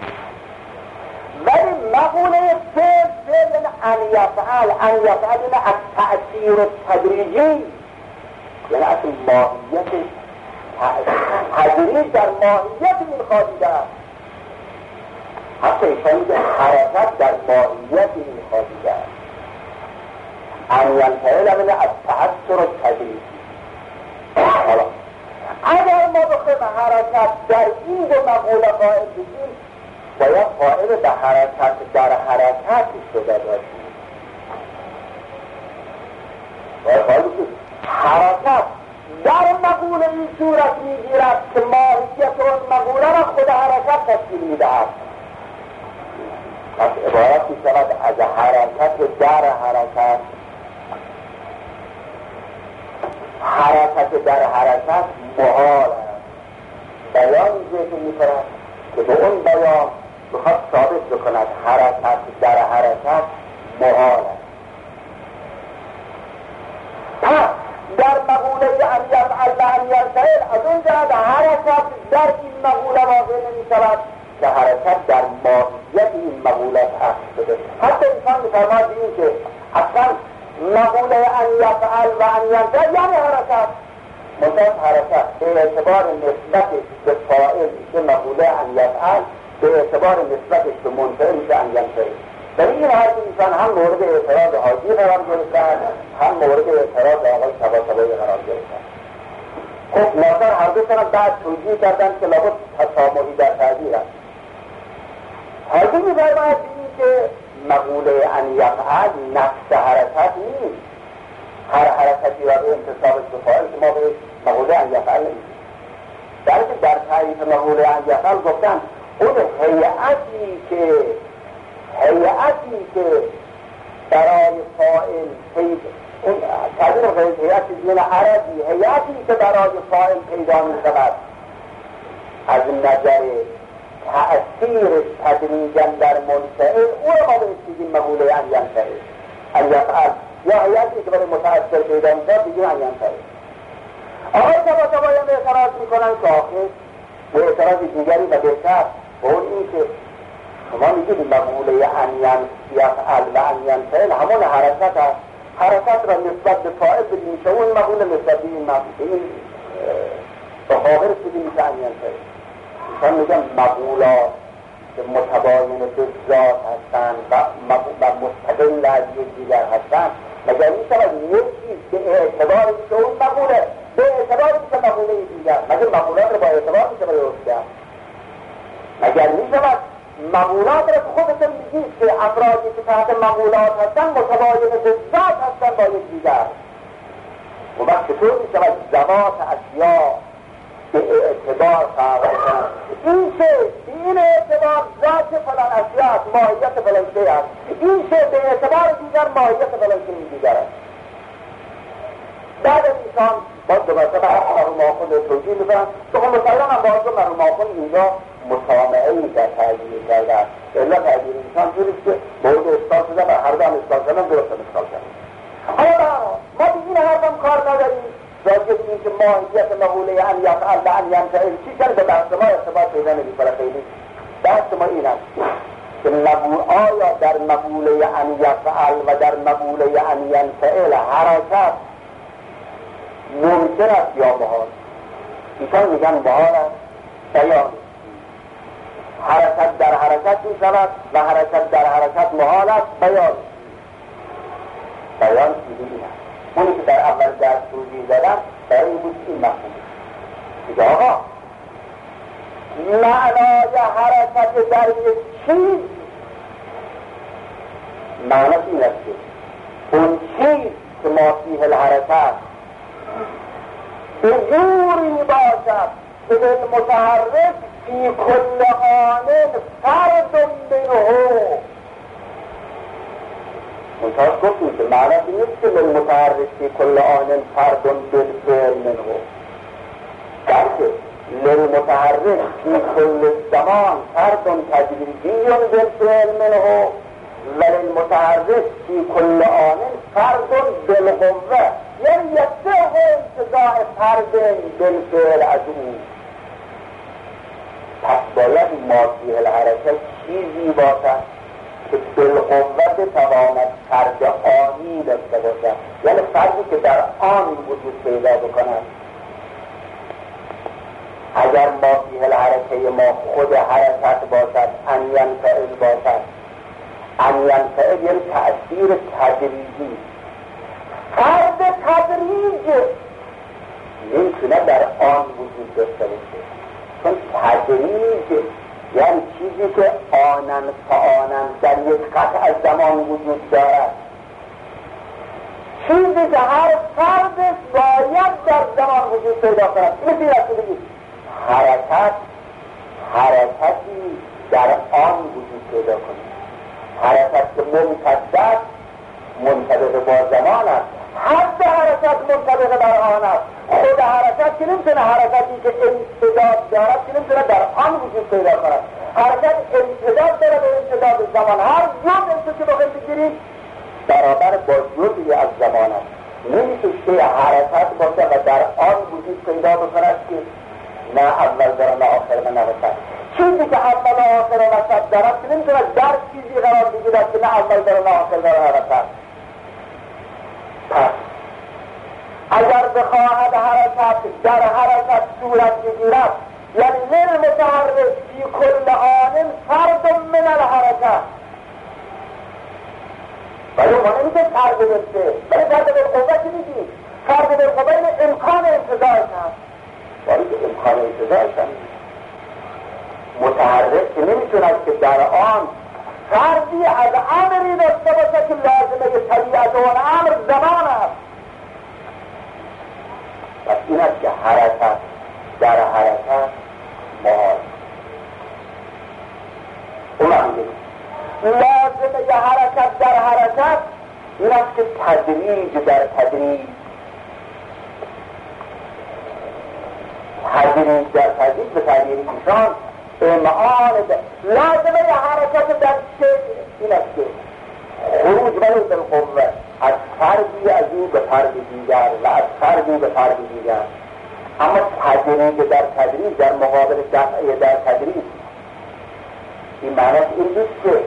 ولی مقوله فعل فعل ان یفعل، ان یفعل این از تأثیر تدریجی یعنی اصلا ماهیت تدریج در ماهیت این خوابیده است. حتی ایشان میگه حرکت در ماهیت این خوابیده است. ان ینتهی من از تأثر و تدریج. حالا اگر ما بخوایم حرکت در این دو مقوله قائل بشیم باید قائل به حرکت در حرکت شده باشیم. باید قائل بشیم حرکت در مقوله این صورت میگیرد که ماهیت اون مقوله را خود حرکت تشکیل میدهد. پس عبارت میشود از حرکت در حرکت. حرکت در حرکت محال است. بیانی ذکر میکند که به اون بیان بخواد ثابت بکند حرکت در حرکت محال است. پس در مقوله ان یفعل و ان یرتعل از اون جهت حرکت در این مقوله واقع نمیشود که حرکت در ماهیت این مقوله اخذ شده. حتی انسان میفرماید این که اصلا مقوله ان یفعل و ان یرتعل یعنی حرکت مدت حرکت به اعتبار نسبتش به فاعل که مقوله ان یفعل به اعتبار نسبتش به منفعل میشه ان یرتعل. در این حال انسان هم مورد اعتراض حاجی قرار گرفتن هم مورد اعتراض آقای طباطبایی قرار گرفتن. خب ناظر هر دو طرف بعد توجیه کردن که لابد تسامحی در تعبیر است. حاجی می‌فرماید این که مقوله ان یفعل نفس حرکت نیست. هر حرکتی را به انتصابش به فاعل که ما به مقوله ان یفعل نیست. در که در تعریف مقوله ان یفعل گفتن اون هیئتی که هیئتی که برای فاعل پید اون تعبیر غیر هیئتی دین عربی هیئتی که برای فاعل پیدا می شود از نظر تأثیر تدریجا در منفعل او را ما بهش بگیم مقوله ان ینفعل ان یفعل یا هیئتی که برای متأثر پیدا می شود بگیم ان ینفعل. آقای طباطبایی هم اعتراض می کنن که آخر به اعتراض دیگری و بهتر به اون این که شما میگید مقوله ان یفعل و ان ینفعل همون حرکت هست. حرکت را نسبت به فاعل بدیم میشه اون مقوله نسبت به این این بخاطر بدیم میشه ان ینفعل. ایشان میگن مقولات که متباین به ذات هستند و مستقل از یکدیگر هستند مگر میشود یک چیز به اعتبار میشه اون مقوله به اعتبار میشه مقوله دیگر مگر مقولات رو با اعتبار میشه برای روشن مگر میشود مقولات را که خودتون میگید که افرادی که تحت مقولات هستن متباین به ذات هستن با یک دیگر و وقت چطور میشود ذوات اشیاء به اعتبار فرق کنند این چه این اعتبار ذات فلان اشیاء ماهیت فلان شیء است این چه به اعتبار دیگر ماهیت فلان شیء دیگر است. بعد ایشان باز دو مرتبه مرحوم آخوند توجیه میکنن که خب مسلما هم باز مرحوم آخوند اینجا مطامعه‌ای در تعبیر کرده است. الا تعبیر انسان جوریست که مورد اشکال شده و هر دو هم اشکال شدن درست هم اشکال شدن. حالا ما به این حرف هم کار نداریم راجع به این که ماهیت مقوله ان یفعل و ان ینفعل چی کنه به بحث ما ارتباط پیدا نمی‌کنه. خیلی بحث ما این است که مقول آیا در مقوله ان یفعل و در مقوله ان ینفعل حرکت ممکن است یا محال؟ ایشان میگن محال است. بیان حرکت در حرکت می شود و حرکت در حرکت محال است. بیان بیان چیزی است. اونی که در اول درس توضیح دادم برای این بود این مفهوم دیگه آقا معنای حرکت در یک چیز معنی این است که اون چیز که ما فیه الحرکت به جوری باشد که بالمتحرک فی کل آن فرد منه منتاز گفتیم که معنی نیست که للمتحرک فی کل آن فرد بالفعل منه بلکه للمتحرک فی کل زمان فرد تجریدی بالفعل منه و للمتحرک فی کل آن فرد بالقوه یعنی یسته انتزاع فرد بالفعل از او. پس باید ماضی الحرکت چیزی باشد که بالقوه بتواند فرد آنی داشته باشد یعنی فردی که در آن وجود پیدا بکند اندیشه ما خود حرکت باشد، ان ینفعل باشد. ان ینفعل یعنی تأثیر تدریجی. فرد تدریج نمیتونه در آن وجود داشته باشه، چون تدریج یعنی چیزی که آنن فآنن در یک قطع از زمان وجود دارد، چیزی که هر فرد باید در زمان وجود پیدا کند. مثل این است که بگید حرکت حرکتی در آن وجود پیدا کند. حرکت که ممتد منطبق با زمان است، حد حرکت منطبق در آن است. خود حرکت که نمیتونه حرکتی که امتداد دارد که نمیتونه در آن وجود پیدا کند. حرکت امتداد داره به امتداد زمان. هر جز که بخواهیم بگیریم برابر با جزئی از زمان است. نمیشه که حرکت باشه و در آن وجود پیدا بکند که نه اول داره نه آخر و نه وسط. چیزی که اول و آخر و وسط دارد که نمیتونه در چیزی قرار بگیرد که نه اول داره نه آخر داره نه وسط. پس اگر بخواهد حرکت در حرکت صورت بگیرد، یعنی للمتحرک فی کل آن فرد من الحرکت، ولی ما نمیشه فرد بسته، ولی فرد بالقوه که میگیم فرد بالقوه این امکان انتظارش هست، ولی که امکان انتظارش هست متحرک که نمیتوند که در آن فردی از امری داشته باشه که لازمه طبیعت اون امر زمان است. پس این است که حرکت در حرکت محال. اون هم لازمه حرکت در حرکت این است که تدریج در تدریج تدریج در تدریج به تعبیر ایشان امعان لازمه حرکت در شکل این است که خروج ولی بالقوه از فردی از او به فرد دیگر و از فردی به فرد دیگر. اما تدریج در تدریج در مقابل دفعه در تدریج این معنی این نیست که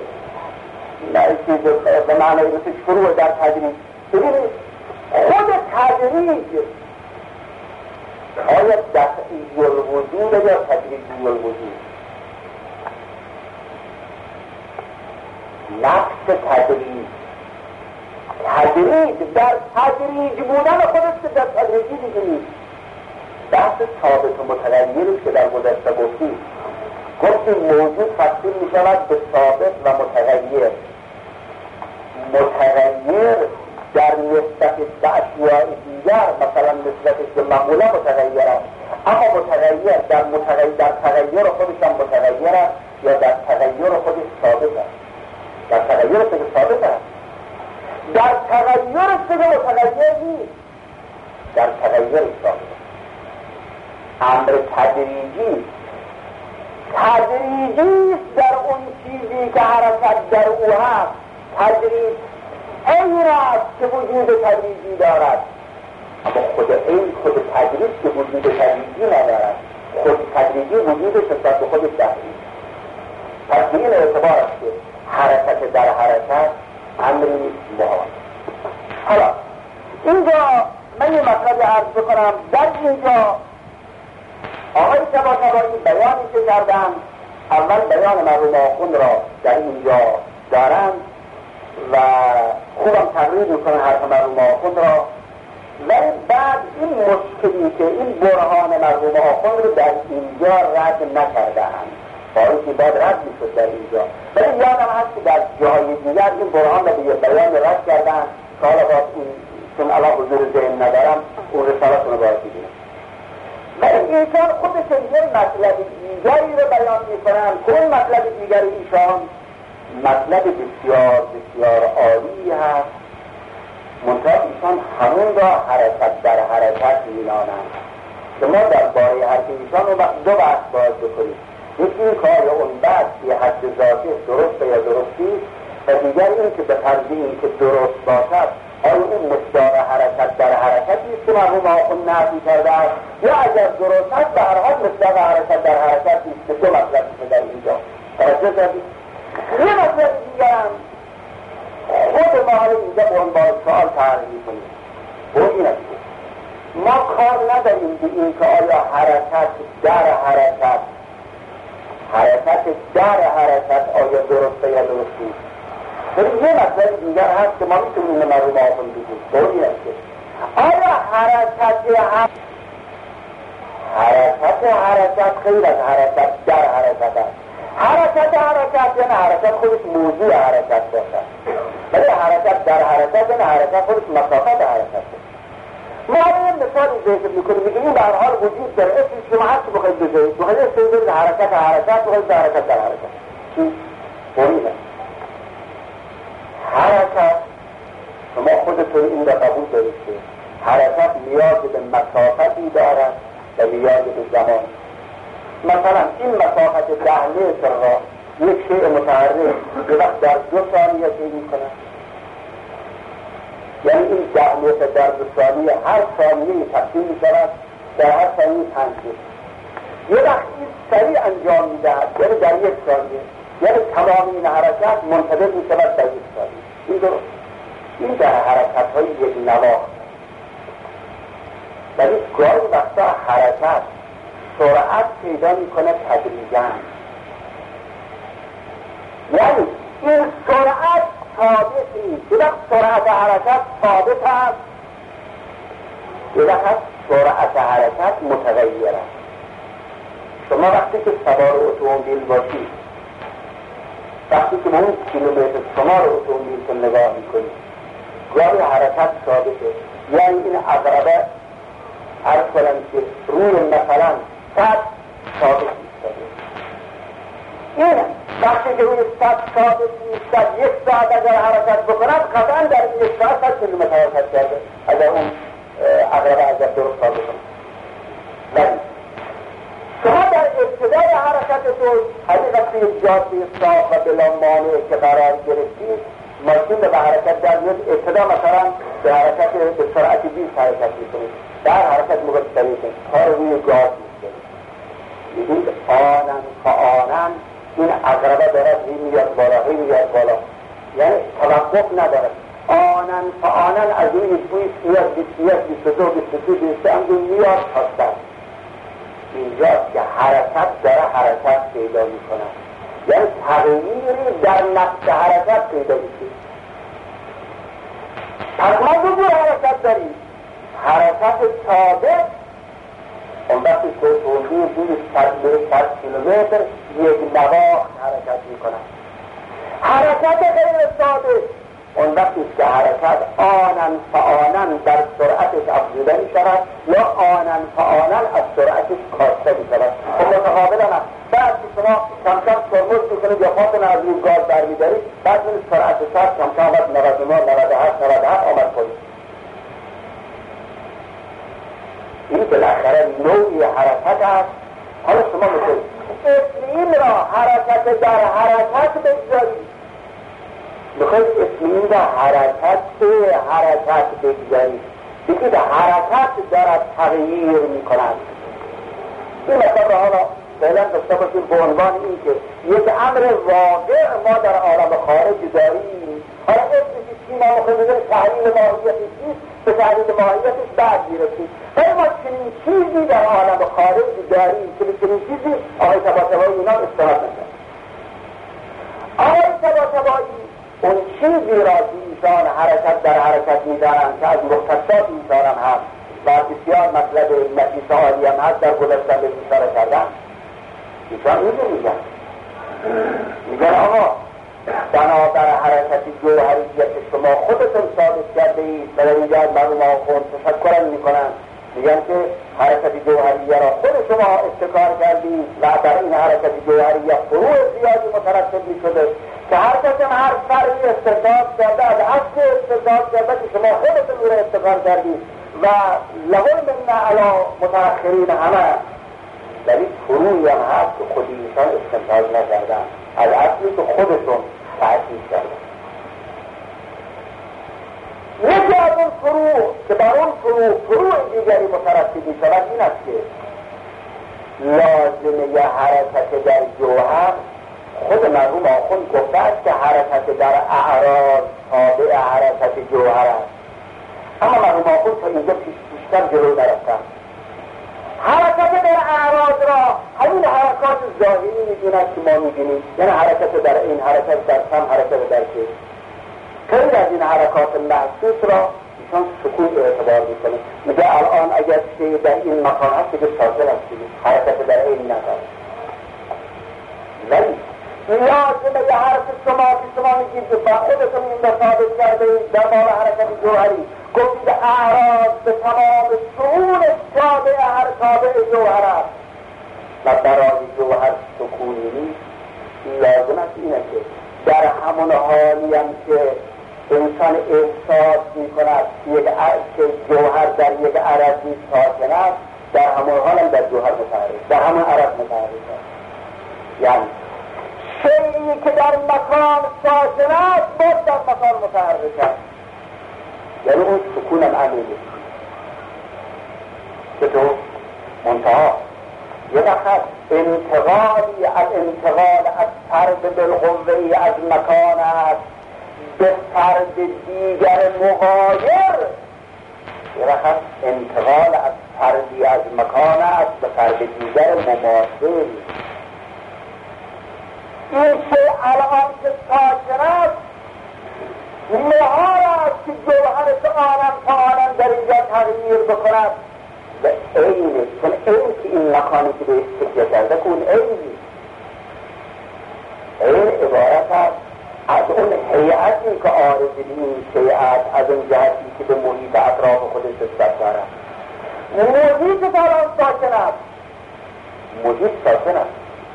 به معنی بسیش فروع در تدریج. ببینید خود تدریج آیا دفعی الوجود یا تدریجی الوجود؟ نفس تدریج تدریج در تدریج بودن خودش که در تدریجی دیگه نیست. بحث ثابت و متغیری که در گذشته گفتیم گفتیم موجود تقسیم می شود به ثابت و متغیر. متغیر در نسبت به اشیاء دیگر مثلا نسبتش به معموله متغیر است، اما متغیر در متغیر در تغییر خودش هم متغیر است یا در تغییر خودش ثابت است. در تغییر خودش ثابت است، در تغییر خودش متغیر نیست، در تغییر ثابت. امر تدریجی تدریجی است در اون چیزی که حرکت در او هست. تدریج این است که وجود تدریجی دارد، اما خود این خود تدریج که وجود تدریجی ندارد. خود تدریجی وجودش نسبت به خودش دارد. پس به این اعتبار است که حرکت در حرکت امری محال. حالا اینجا من یه مطلبی عرض بکنم. در اینجا آقای طباطبایی بیانی که کردن، اول بیان مرحوم آخوند را در اینجا دارند و خوبم تقریر میکنه حرف مرحوم آخوند را، ولی بعد این مشکلی که این برهان مرحوم آخوند رو در اینجا رد نکرده‌اند، باید که باید رد میشد در اینجا، ولی یادم هست که در جای دیگر این برهان رو به یه بیان رد کردن که حالا باید اون چون الان حضور ذهن ندارم اون رسالتون رو باید بگیرم. ولی ایشان خودش یه مطلب دیگری رو بیان میکنن که اون مطلب دیگر ایشان مطلب بسیار بسیار عالی هست. منتها ایشان همون را حرکت در حرکت می‌دانند که ما در باره حرف ایشان رو دو بحث باید بکنیم. یکی این کار اون بحث یه حد ذاتی درست یا درستی و دیگر این که به فرض این که درست باشد آیا اون مصداق حرکت در حرکتی است که مرحوم آخوند نفی کرده است یا اگر درست است به هر حال مصداق حرکت در حرکتی است که دو مطلب است در اینجا. توجه کردید؟ یه مطلب دیگر هم خود ما حالا اینجا به عنوان سؤال طرح می‌کنیم. و این است ما کار نداریم به این که آیا حرکت در حرکت حرکت در حرکت آیا درسته یا درست نیست. ولی یه مسئله دیگر هست که ما میتونیم این مرحوم آخوند بگیم. طوری هست که آیا حرکت هم حرکت حرکت خیلی از حرکت در حرکت هست. حرکت حرکت یعنی حرکت خودش موضوع حرکت باشد، ولی حرکت در حرکت یعنی حرکت خودش مسافت حرکت باشد. ما این مثالی ذکر میکنیم میگه این به هر حال وجود داره، اسمش شما هر چی بخواید بذارید، بخواید اسم بذارید حرکت حرکت، بخواید حرکت در حرکت. چی؟ طوریه. حرکت شما خودتون این را قبول دارید که حرکت نیاز به مسافتی دارد و نیاز به زمان. مثلا این مسافت ده متر را یک شیء متحرک یه وقت در دو ثانیه طی می‌کند، یعنی این ده متر در دو ثانیه هر ثانیه تقسیم می‌شود در هر ثانیه پنج متر. یه وقت این سریع انجام می‌دهد، یعنی در یک ثانیه، یعنی تمام این حرکت منتظر می‌شود در یک ثانیه. این درست. این در حرکت‌های یک نواخت. ولی گاهی وقتا حرکت سرعت پیدا میکنه تدریجاً، یعنی این سرعت ثابت نیست. یه وقت سرعت حرکت ثابت است، یه وقت سرعت حرکت متغیر است. شما وقتی که سوار اتومبیل باشید، وقتی که به اون کیلومتر شمار اتومبیل که نگاه میکنید، گاهی حرکت ثابته، یعنی این عقربه عرض کنم که روی مثلا صد ثابت نیستده. این وقتی که روی صد ثابت نیستد یک ساعت اگر حرکت بکند قطعا در این یک ساعت صد کیلومتر حرکت کرده اگر اون عقربه اگر درست ثابت کند. ولی شما در ابتدای حرکتتون همین وقتی یک جاده صاف و بلا مانع که قرار گرفتید، ماشین به حرکت در میاد، ابتدا مثلا به حرکت به سرعت بیست حرکت میکنید، در حرکت موقع سریع کنید، کار روی گاز میکنید، میدید آنن فآنن این عقربه دارد هی میاد بالا هی میاد بالا، یعنی توقف ندارد. آنن فآنن از این بیست میاد بیست یک بیست و دو بیست و سه بیست و پنج میاد هستن. اینجاست که حرکت داره حرکت پیدا میکنه، یعنی تغییری در نفس حرکت پیدا میشه. پس ما دو جور حرکت داریم، حرکت ثابت، اون وقتی که اتومبیل روی صد کیلومتر یک نواخت حرکت میکنه. حرکت غیر ثابت اون وقتی که حرکت آنن فآنن در سرعتش افزوده میشود یا آنن فآنن از سرعتش کاسته میشود. خب متقابل هم بعد که شما کم کم ترمز میکنید یا پاتون از روی گاز برمیدارید، بعد این سرعت صد کم کم باید نود و نه نود و هشت نود و هفت آمد کنید. این بالاخره نوعی حرکت است. حالا شما میکنید اسم این را حرکت در حرکت بگذارید، میخواید اسم این را حرکت به حرکت بگذارید، بگید حرکت دارد تغییر میکند. این مثلا حالا فعلا داشته باشیم به عنوان این که یک امر واقع ما در عالم خارج داریم. حالا اسمشی چی ما میخوایم بگیم تحلیل ماهیتی چیست، به تحلیل ماهیتش بعد میرسیم. ولی ما چنین چیزی در عالم خارج داریم که به چنین چیزی آقای طباطبایی اینا استناد نکرد. آقای طباطبایی اون چیزی را که ایشان حرکت در حرکت میدارند که از مختصات ایشان هم هست و بسیار مطلب علمتی سوالی هم هست در گذشته به اشاره کردن، ایشان اینجا میگن میگن آقا بنابر حرکت جوهریت شما خودتون ثابت کرده اید و در اینجا مرحوم آخوند تشکرم میکنن، میگن که حرکت جوهریه را خود شما ابتکار کردید و در این حرکت جوهریه فروع زیادی مترتب میشده که هر کسی هر فرعی استخدام کرده از اصل استخدام کرده که شما خودتون رو ابتکار کردید و لغل من علا متأخرین همه، ولی فروعی هم هست که خودی ایشان استخدام نکردن از اصلی که خودتون تحصیل کردن. یکی از اون فروع که بر اون فروع فروع دیگری مترتب می شود این است که لازمه حرکت در جوهر خود مرحوم آخوند گفته است که حرکت در اعراض تابع حرکت جوهر است، اما مرحوم آخوند تا اینجا پیش بیشتر جلو نرفتن. حرکت در اعراض را همین حرکات ظاهری میدونند که ما میبینیم، یعنی حرکت در این، حرکت در سم، حرکت در که خیلی از این حرکات محسوس را ایشان سکون اعتبار میکنه. میگه الان اگر شیء در این مکان هست که ساکن هست، حرکت در این نداره. ولی لازمه به حرف شما که شما میگید با خودتون این را ثابت کرده در باب حرکت جوهری، گفتید اعراض به تمام شؤون تابع هر تابع جوهر است و برای جوهر سکونی نیست. لازم است اینه که در همون حالی هم که انسان احساس میکند که جوهر در یک عرضی ساکن است، در همون حال هم در جوهر متحرک، در همون عرض متحرک است. یعنی شیئی که در مکان ساکن است باید در مکان متحرک است، یعنی اون سکونم عمیقی که تو منتها یه وقت انتقالی از انتقال از فرد بالقوهی از مکان است به فرد دیگر مغایر، یه وقت انتقال از فردی از مکان است به فرد دیگر مماثل. این شیء الان که ساکن است محال است که جوهر آنم تا آنم در اینجا تغییر بکند به عینه، چون عین که این مکانی که بهش تکیه کرده که اون عینی عین عبارت است از اون هیئتی که عارض این شیء است، از اون جهتی که به محیط اطراف خودش نسبت دارد. محیط الان ساکن است، محیط ساکن است،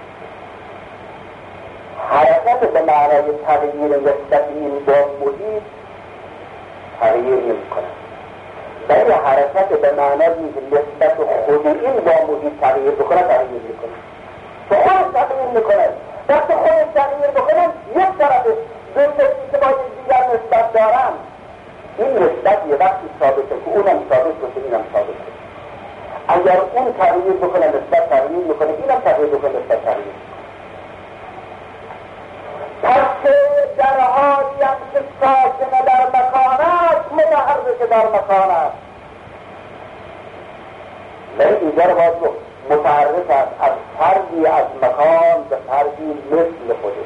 حرکت به معنای تغییر نسبت این با محیط تغییر نمی کند، ولی حرکت به معنای نسبت خود این با محیط تغییر بکنه تغییر می کند. تو خودش تغییر می کند، وقتی خودش تغییر بکنم یک طرف دو سیدی که با دیگر نسبت دارم، این نسبت یه وقتی ثابته که اونم ثابت باشه اینم ثابت باشه. اگر اون تغییر بکنه نسبت تغییر میکنه، اینم تغییر بکنه نسبت تغییر. پس در حالی هم که ساکنه در مکان است متحرک در مکان است، ولی اینجا رو باید گفت متحرک است از فردی از مکان به فردی مثل خودش.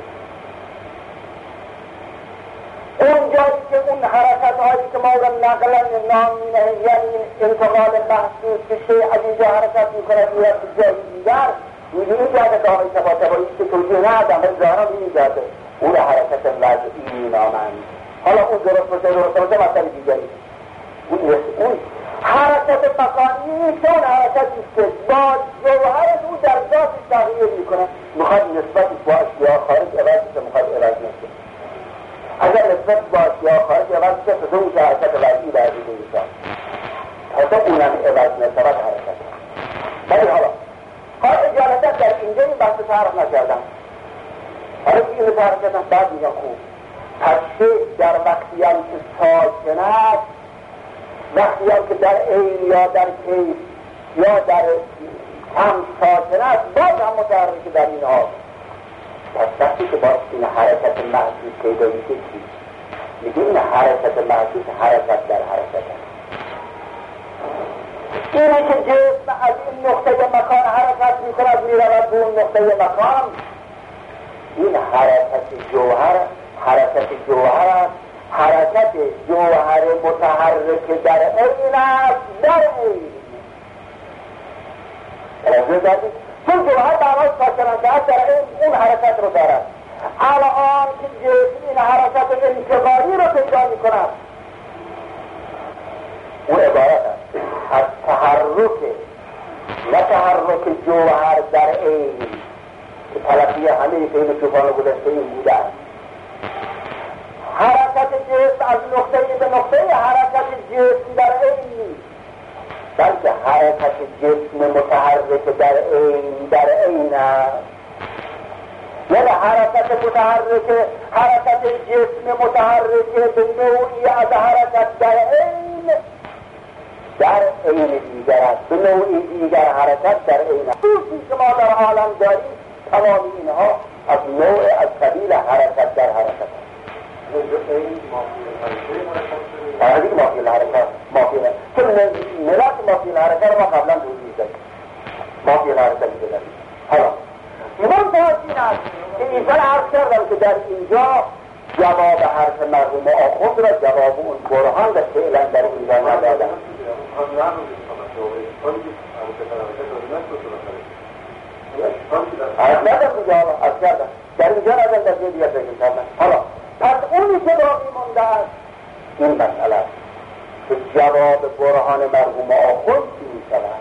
اونجایی که اون حرکت هایی که ما را نقلا نام مینهیم، یعنی انتقال محسوس که شیء از اینجا حرکت میکند روی از جایی دیگر، میگه این جاده که آقای تبا تبایی که توجیه ندارم ولی ظاهرا این جاده اون حرکت وضعی مینامند. حالا اون درست باشه درست باشه مطلب دیگری، اون اون حرکت مکانی نیست، اون حرکتی که با جوهرش اون در ذاتش تغییر میکنه، میخواد نسبتش با اشیاء خارج عوض بشه، میخواد عوض نشه. اگر نسبت با اشیاء خارج عوض بشه تو اون حرکت وضعی در دیگه میشه، تا اونم عوض نشه حرکت. ولی حالا حالا اجالتت در اینجا این بحث تعرف نکردم، حالا که این تعرف کردم بعد میگم خوب. پس شیء در وقتی هم که ساکن است، وقتی هم که در عین یا در کیف یا در کم ساکن است، باز هم متحرک در این حال. پس وقتی که باز این حرکت محسوس پیدا میشه چی؟ میگه این حرکت محسوس حرکت در حرکت است. اینه که جسم از این نقطه مکان حرکت میکند میرود به اون نقطه مکان، این حرکت جوهر حرکت جوهر است، حرکت جوهر متحرک در عین است، در عین توجه دارید؟ چون جوهر معنای ساکننده است در عین اون حرکت رو دارد. الان که جسم این حرکت انتقالی رو پیدا میکند، اون عبارت است از تحرک و تحرک جوهر در عین که تلقی همه فیلم طوفان گذشته این بوده است. حرکت جسم از نقطه به نقطه حرکت جسم در عین نیست، بلکه حرکت جسم متحرک در عین در عین است. یعنی حرکت متحرک حرکت جسم متحرک به نوعی از حرکت در عین در عین دیگر است، به نوعی دیگر حرکت در عین است. چیزی که ما در عالم داریم تمام اینها از نوع از قبیل حرکت در حرکت است. فرقی مافی الحرکت مافی الحرکت چون ملت مافی الحرکت رو ما قبلا توضیح دادیم. ما فی الحرکت بداریم. حالا ایمان این است که ایشان عرض کردم که در اینجا جواب حرف مرحوم آخوند را جواب اون برهان را فعلا در اینجا ندادم. عرض ندم دیگه حالا عرض کردم در اینجا ندم در جای دیگر بگیم کردم. حالا پس اونی که باقی مونده است این مسئله است که جواب برهان مرحوم آخوند چی می شود.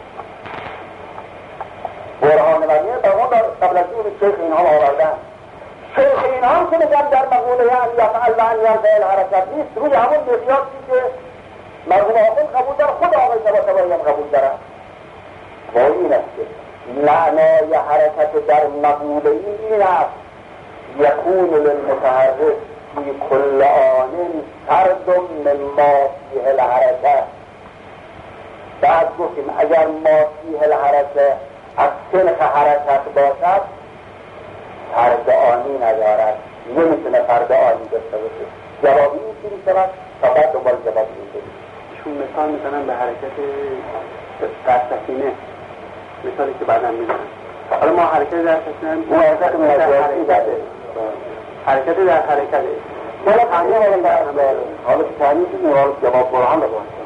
برهان مرحوم برهان قبل از اون شیخ اینها آوردن. شیخ اینها که میگن در مقوله ان یفعل و ان ینفعل حرکت نیست، روی همون مقیاسی که مرحوم آخوند قبول داره خود آقای طباطبایی هم قبول داره. با این است که معنای حرکت در مقوله این است یکون للمتحرک فی کل آن سرد من ما فیه الحرکت. بعد گفتیم اگر ما فیه الحرکت از سنخ حرکت باشد فرد آنی ندارد، نمیتونه فرد آنی داشته باشه. جوابی این چی شود تا بعد دنبال جواب این کنید. ایشون مثال میزنن به حرکت در سفینه، مثالی که بعدا میزنن. حالا ما حرکت در سفینه اون حرکت حرکته حرکت در حرکته حالا تنیه حالا در حالا تنیه که حالا جواب برهان رو باید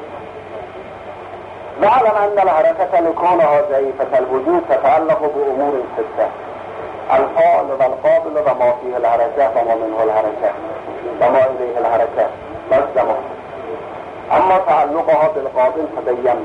وعلم ان الحرکت لکونها ضعیفة الوجود تتعلق بامور سته الفاعل والقابل و ما فیه الحرکه و ما منه الحرکه و ما الیه الحرکه مجزمه. اما تعلقها بالقابل تبینا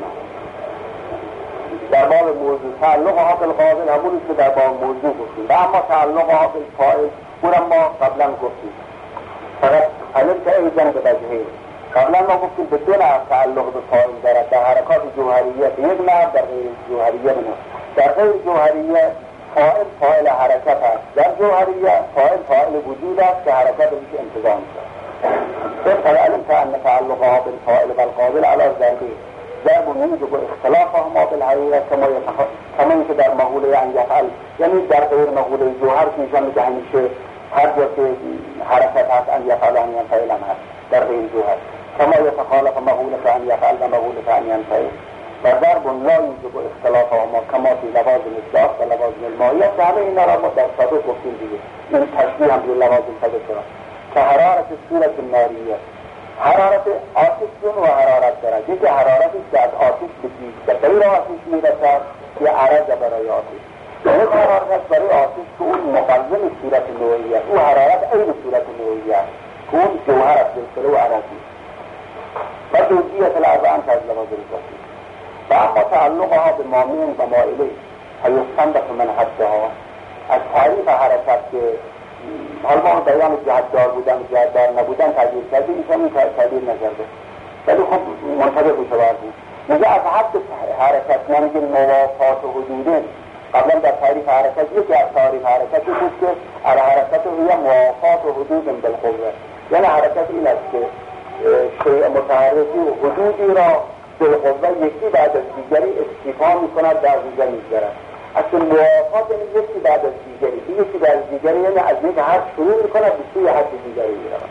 در باب موضوع تعلقها بالقابل همونی که در باب موضوع گفتیم و اما تعلقها بالفاعل اونم ما قبلا گفتیم فقط علم که ایزن به وجهه. قبلا ما گفتیم به دو نوع تعلق به فاعل دارد، در حرکات جوهریه به یک نوع، در غیر جوهریه به نوع. در غیر جوهریه فاعل فاعل حرکت است، در جوهریه فاعل فاعل وجود است که حرکت میشه انتظام شد. بس علم که ان تعلقها بالفاعل والقابل علی ضربه ضرب موجب اختلافهما بالحقیقه کما اینکه در مقوله ان یفعل، یعنی در غیر مقوله جوهر که میشن میگه همیشه هر جا که حرکت هست ان یفعل و ان ینفعل هم هست در غیر جوهر کما یتخالف مقوله ان یفعل و مقوله ان ینفعل و ضرب لا یوجب اختلافهما کما فی لوازم الذات و لوازم الماهیت که همه اینا را ما در سابق گفتیم دیگه. این تشبیه هم به لوازم تذکر که حرارت صورت ناریه، حرارت آتش دون و حرارت دارد. یکی حرارتی که از آتش به غیر آتش میرسد که عرض برای آتش، یک حرارت برای آتش که اون مقلم صورت نوعی است، اون حرارت این صورت نوعی است که اون جوهر است دلسله و عرضی و جزئیت الاربعه از لوازم گفتیم. و اما تعلقها به مامین و مائله هیستنبت من حدها از تعریف حرکت که حال ما بیان جهتدار بودن و جهتدار نبودن تعبیر کرده ایشان این تعبیر نکرده ولی خب منطبق میشود بود. میگه از حد حرکت نمیگه موافات و حدوده. قبلا در تعریف حرکت یکی از تعریف حرکت بود که از حرکت هی موافات و حدود بالقوه، یعنی حرکت این است که شیء متحرکی و حدودی را بالقوه یکی بعد از دیگری استیفا میکند در دیگر میگذرد. اصلا موافات یعنی یکی بعد از دیگری یکی بعد از دیگری یعنی از یک حد شروع میکند به سوی حد دیگری میرود.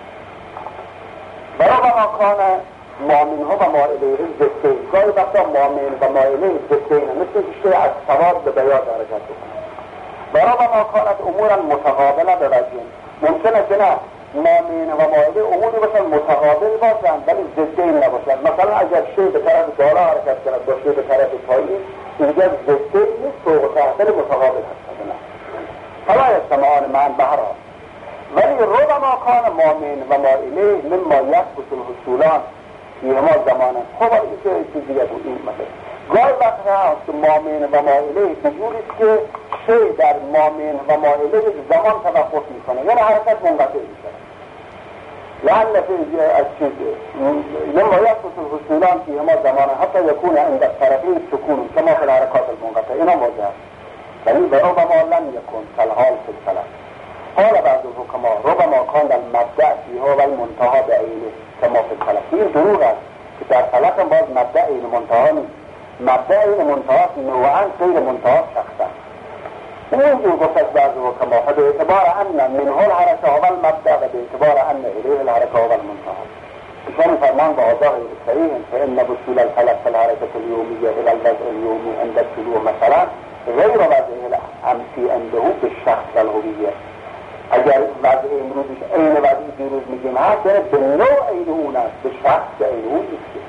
برای ما کان مامین ها و مائله زده گاهی وقتا مامین و مائله زده مثل که از سواد به بیاد حرکت بکنه. برای ما کانت امورا متقابله به وجه ممکنه که نه مامین و مائله اموری باشن متقابل باشن ولی زده نباشن. مثلا اگر شی به طرف بالا حرکت کند با شی به طرف پایین اینجا زده نیست، فوق و تحت متقابل هستند. فلا یجتمعان معا بهرحال ولی ربما کان مامین و مائله مما یثبت الحصولان فیهما زمانا. خب این که چیزیه بود این مثلا گاهی وقت هست که مامین و مائله بجوریست که شی در مامین و مائله یک زمان توقف میکنه یعنی حرکت منقطع میکنه. لعن نتیجه از چیزه لما یثبت الحصولان فیهما زمانا حتی یکون عند الطرفین سکون کما فی الحرکات المنقطعه. اینا موضوع است یعنی ربما لم یکن کالحال فی الفلک. حال بعض الحکما ربما کان المبدأ فیها و المنتهى بعینه کما فی الفلک. این دروغ است که در فلک هم باز مبدأ این منتهى نیست. مبدأ این منتهى نوعا غیر منتهى شخصا. اینجور گفت از بعض الحکما به اعتبار ان منه الحرکه و المبدأ و به اعتبار ان الیه الحرکه و المنتهى. ایشان فرمان با آزاه صحیح فإن وصول الفلك في الحركة اليومية إلى الوضع اليومي عند الطلوع مثلا غیر وضع الامسی عنده بالشخص والهویه. اگر وضع امروزش عین وضع دیروز میگیم هست یعنی به نوع عین اون است، به شخص عین اون نیست.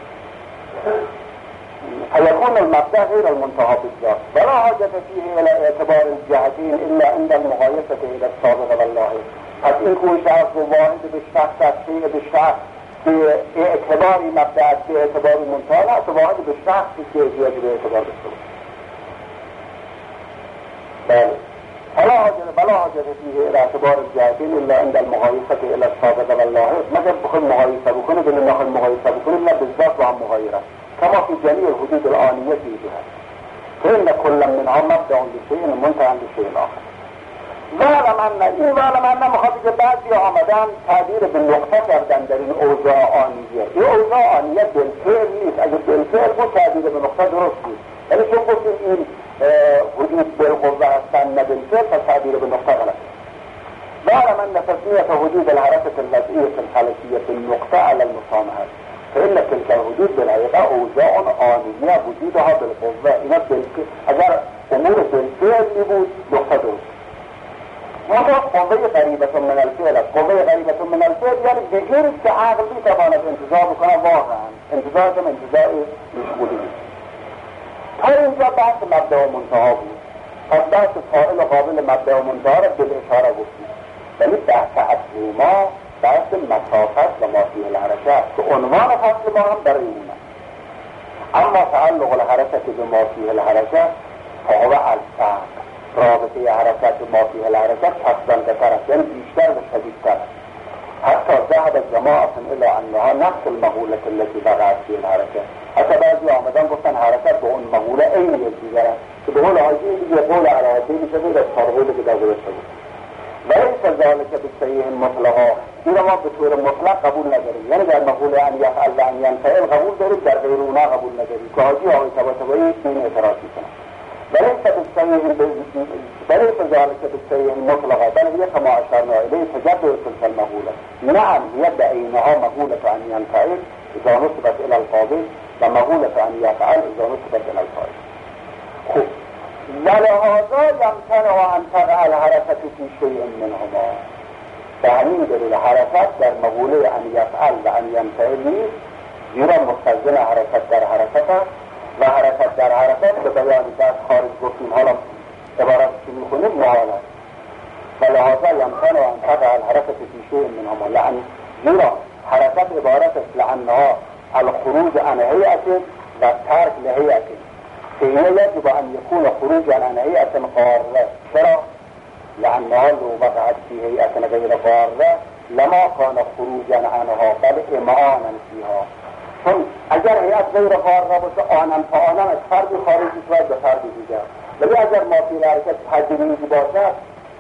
فيكون المبدأ غير المنتهى بالذات ولا حاجة فيه إلى اعتبار الجهتين إلا عند المغايسة إلى السابق والله. پس این کوش از واحد به شخص از شیء به شخص به اعتباری مبدأ به اعتباری منتهى است، واحد به شخص که احتیاج به اعتبار داشته باشه. بله فلا حاجة بلا حاجة فيه إلى اعتبار الجهتين إلا عند المغايسة إلى السابق والله. مگر بخواد مغایسه بکنه بین ناخل مغایسه بکنه نه بالذات با هم مغایره كما في جميع الحدود الآنية في جهة فإن كل منها مبدأ لشيء منتهى لشيء آخر. واعلم أن این واعلم أن مخاطب بعضی آمدن تعبیر به نقطه کردن در این اوضاع آنیه. این اوضاع آنیه بالفعل نیست. اگر بالفعل بود تعبیر به نقطه درست بود، یعنی چون گفتیم این وجود بالقوه هستن نه بالفعل پس تعبیر به نقطه غلط. واعلم أن تسمية حدود الحركة الوضعية الفلكية بالنقطة على المسامحة فإن تلك الحدود بالحقيقة أوضاع آنية وجودها بالقوة. اینا بالفعل اگر امور بالفعل بود نقطه درست. مطلق قوه قریبه من الفعل، قوه قریبه من الفعل یعنی بغیر که عقل بیتواند انتزاع بکنه واقعا انتزاع کم انتزاع مشغولی. تا اینجا بحث مبدأ و منتهی بود. پس بحث فاعل و قابل مبدأ و منتهی را بالاشاره گفتیم، ولی بحث اصلی ما بحث مسافت و ما فیه الحرکت که عنوان فصل ما هم برای اونه. اما تعلق الحرکت به ما فیه الحرکت فهو الفرق، رابطه حرکت به ما فیه الحرکت پسندتر است، یعنی بیشتر و شدیدتر. حتی ذهب جماعة الى انها نفس المغولة التي وقعت فی الحرکت. حتی بعضی آمدن گفتن حرکت به اون مغوله عین یکدیگر است که به قول حاجی دیگه قول عراضی میشه بود از فرقوله که داده بشه بود. ولی ذالک بالصحیح مطلقا این ما به طور مطلق قبول نداریم، یعنی در مقوله ان یفعل و ان ینفعل قبول داریم، در غیر اونا قبول نداریم که حاجی آقای طباطبایی این اعتراض میکنه. ولی بالصحیح ولی ذالک بالصحیح مطلقا بل هي كما اشرنا الیه تجدد تلك المقوله. نعم هي بعینها مقوله ان ینفعل اذا نسبت الى القاضی و مقوله ان یفعل اذا نسبت الى الفاعل. خوب ولهذا يمتنع ان تقع الحركة في شيء منهما. به همین دلیل حرکت در مقوله ان یفعل و ان ینفعل نیست، زیرا مستلزم حرکت در حرکت است و حرکت در حرکت به بیانی که از خارج گفتیم حالا عبارت که میخونیم محال است. ولهذا يمتنع ان تقع الحركة في شيء منهما لان زیرا حرکت عبارت است لانها الخروج عن هیئة و ترک لهیئة فإنه يجب أن يكون خروجا عن هيئة قارة. ترى لأنها لو وقعت في هيئة غير قارة لما كان خروجا عنها بل إمعانا فيها. چون اگر هیئت غیر قارة باشه آنن فآنن از فردی خارج شود به فردی دیگر، ولی اگر ما فی الحرکت تدریجی باشد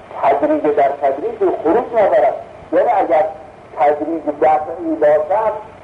تدریج در تدریج خروج ندارد. یعنی اگر تدریج دفعی باشد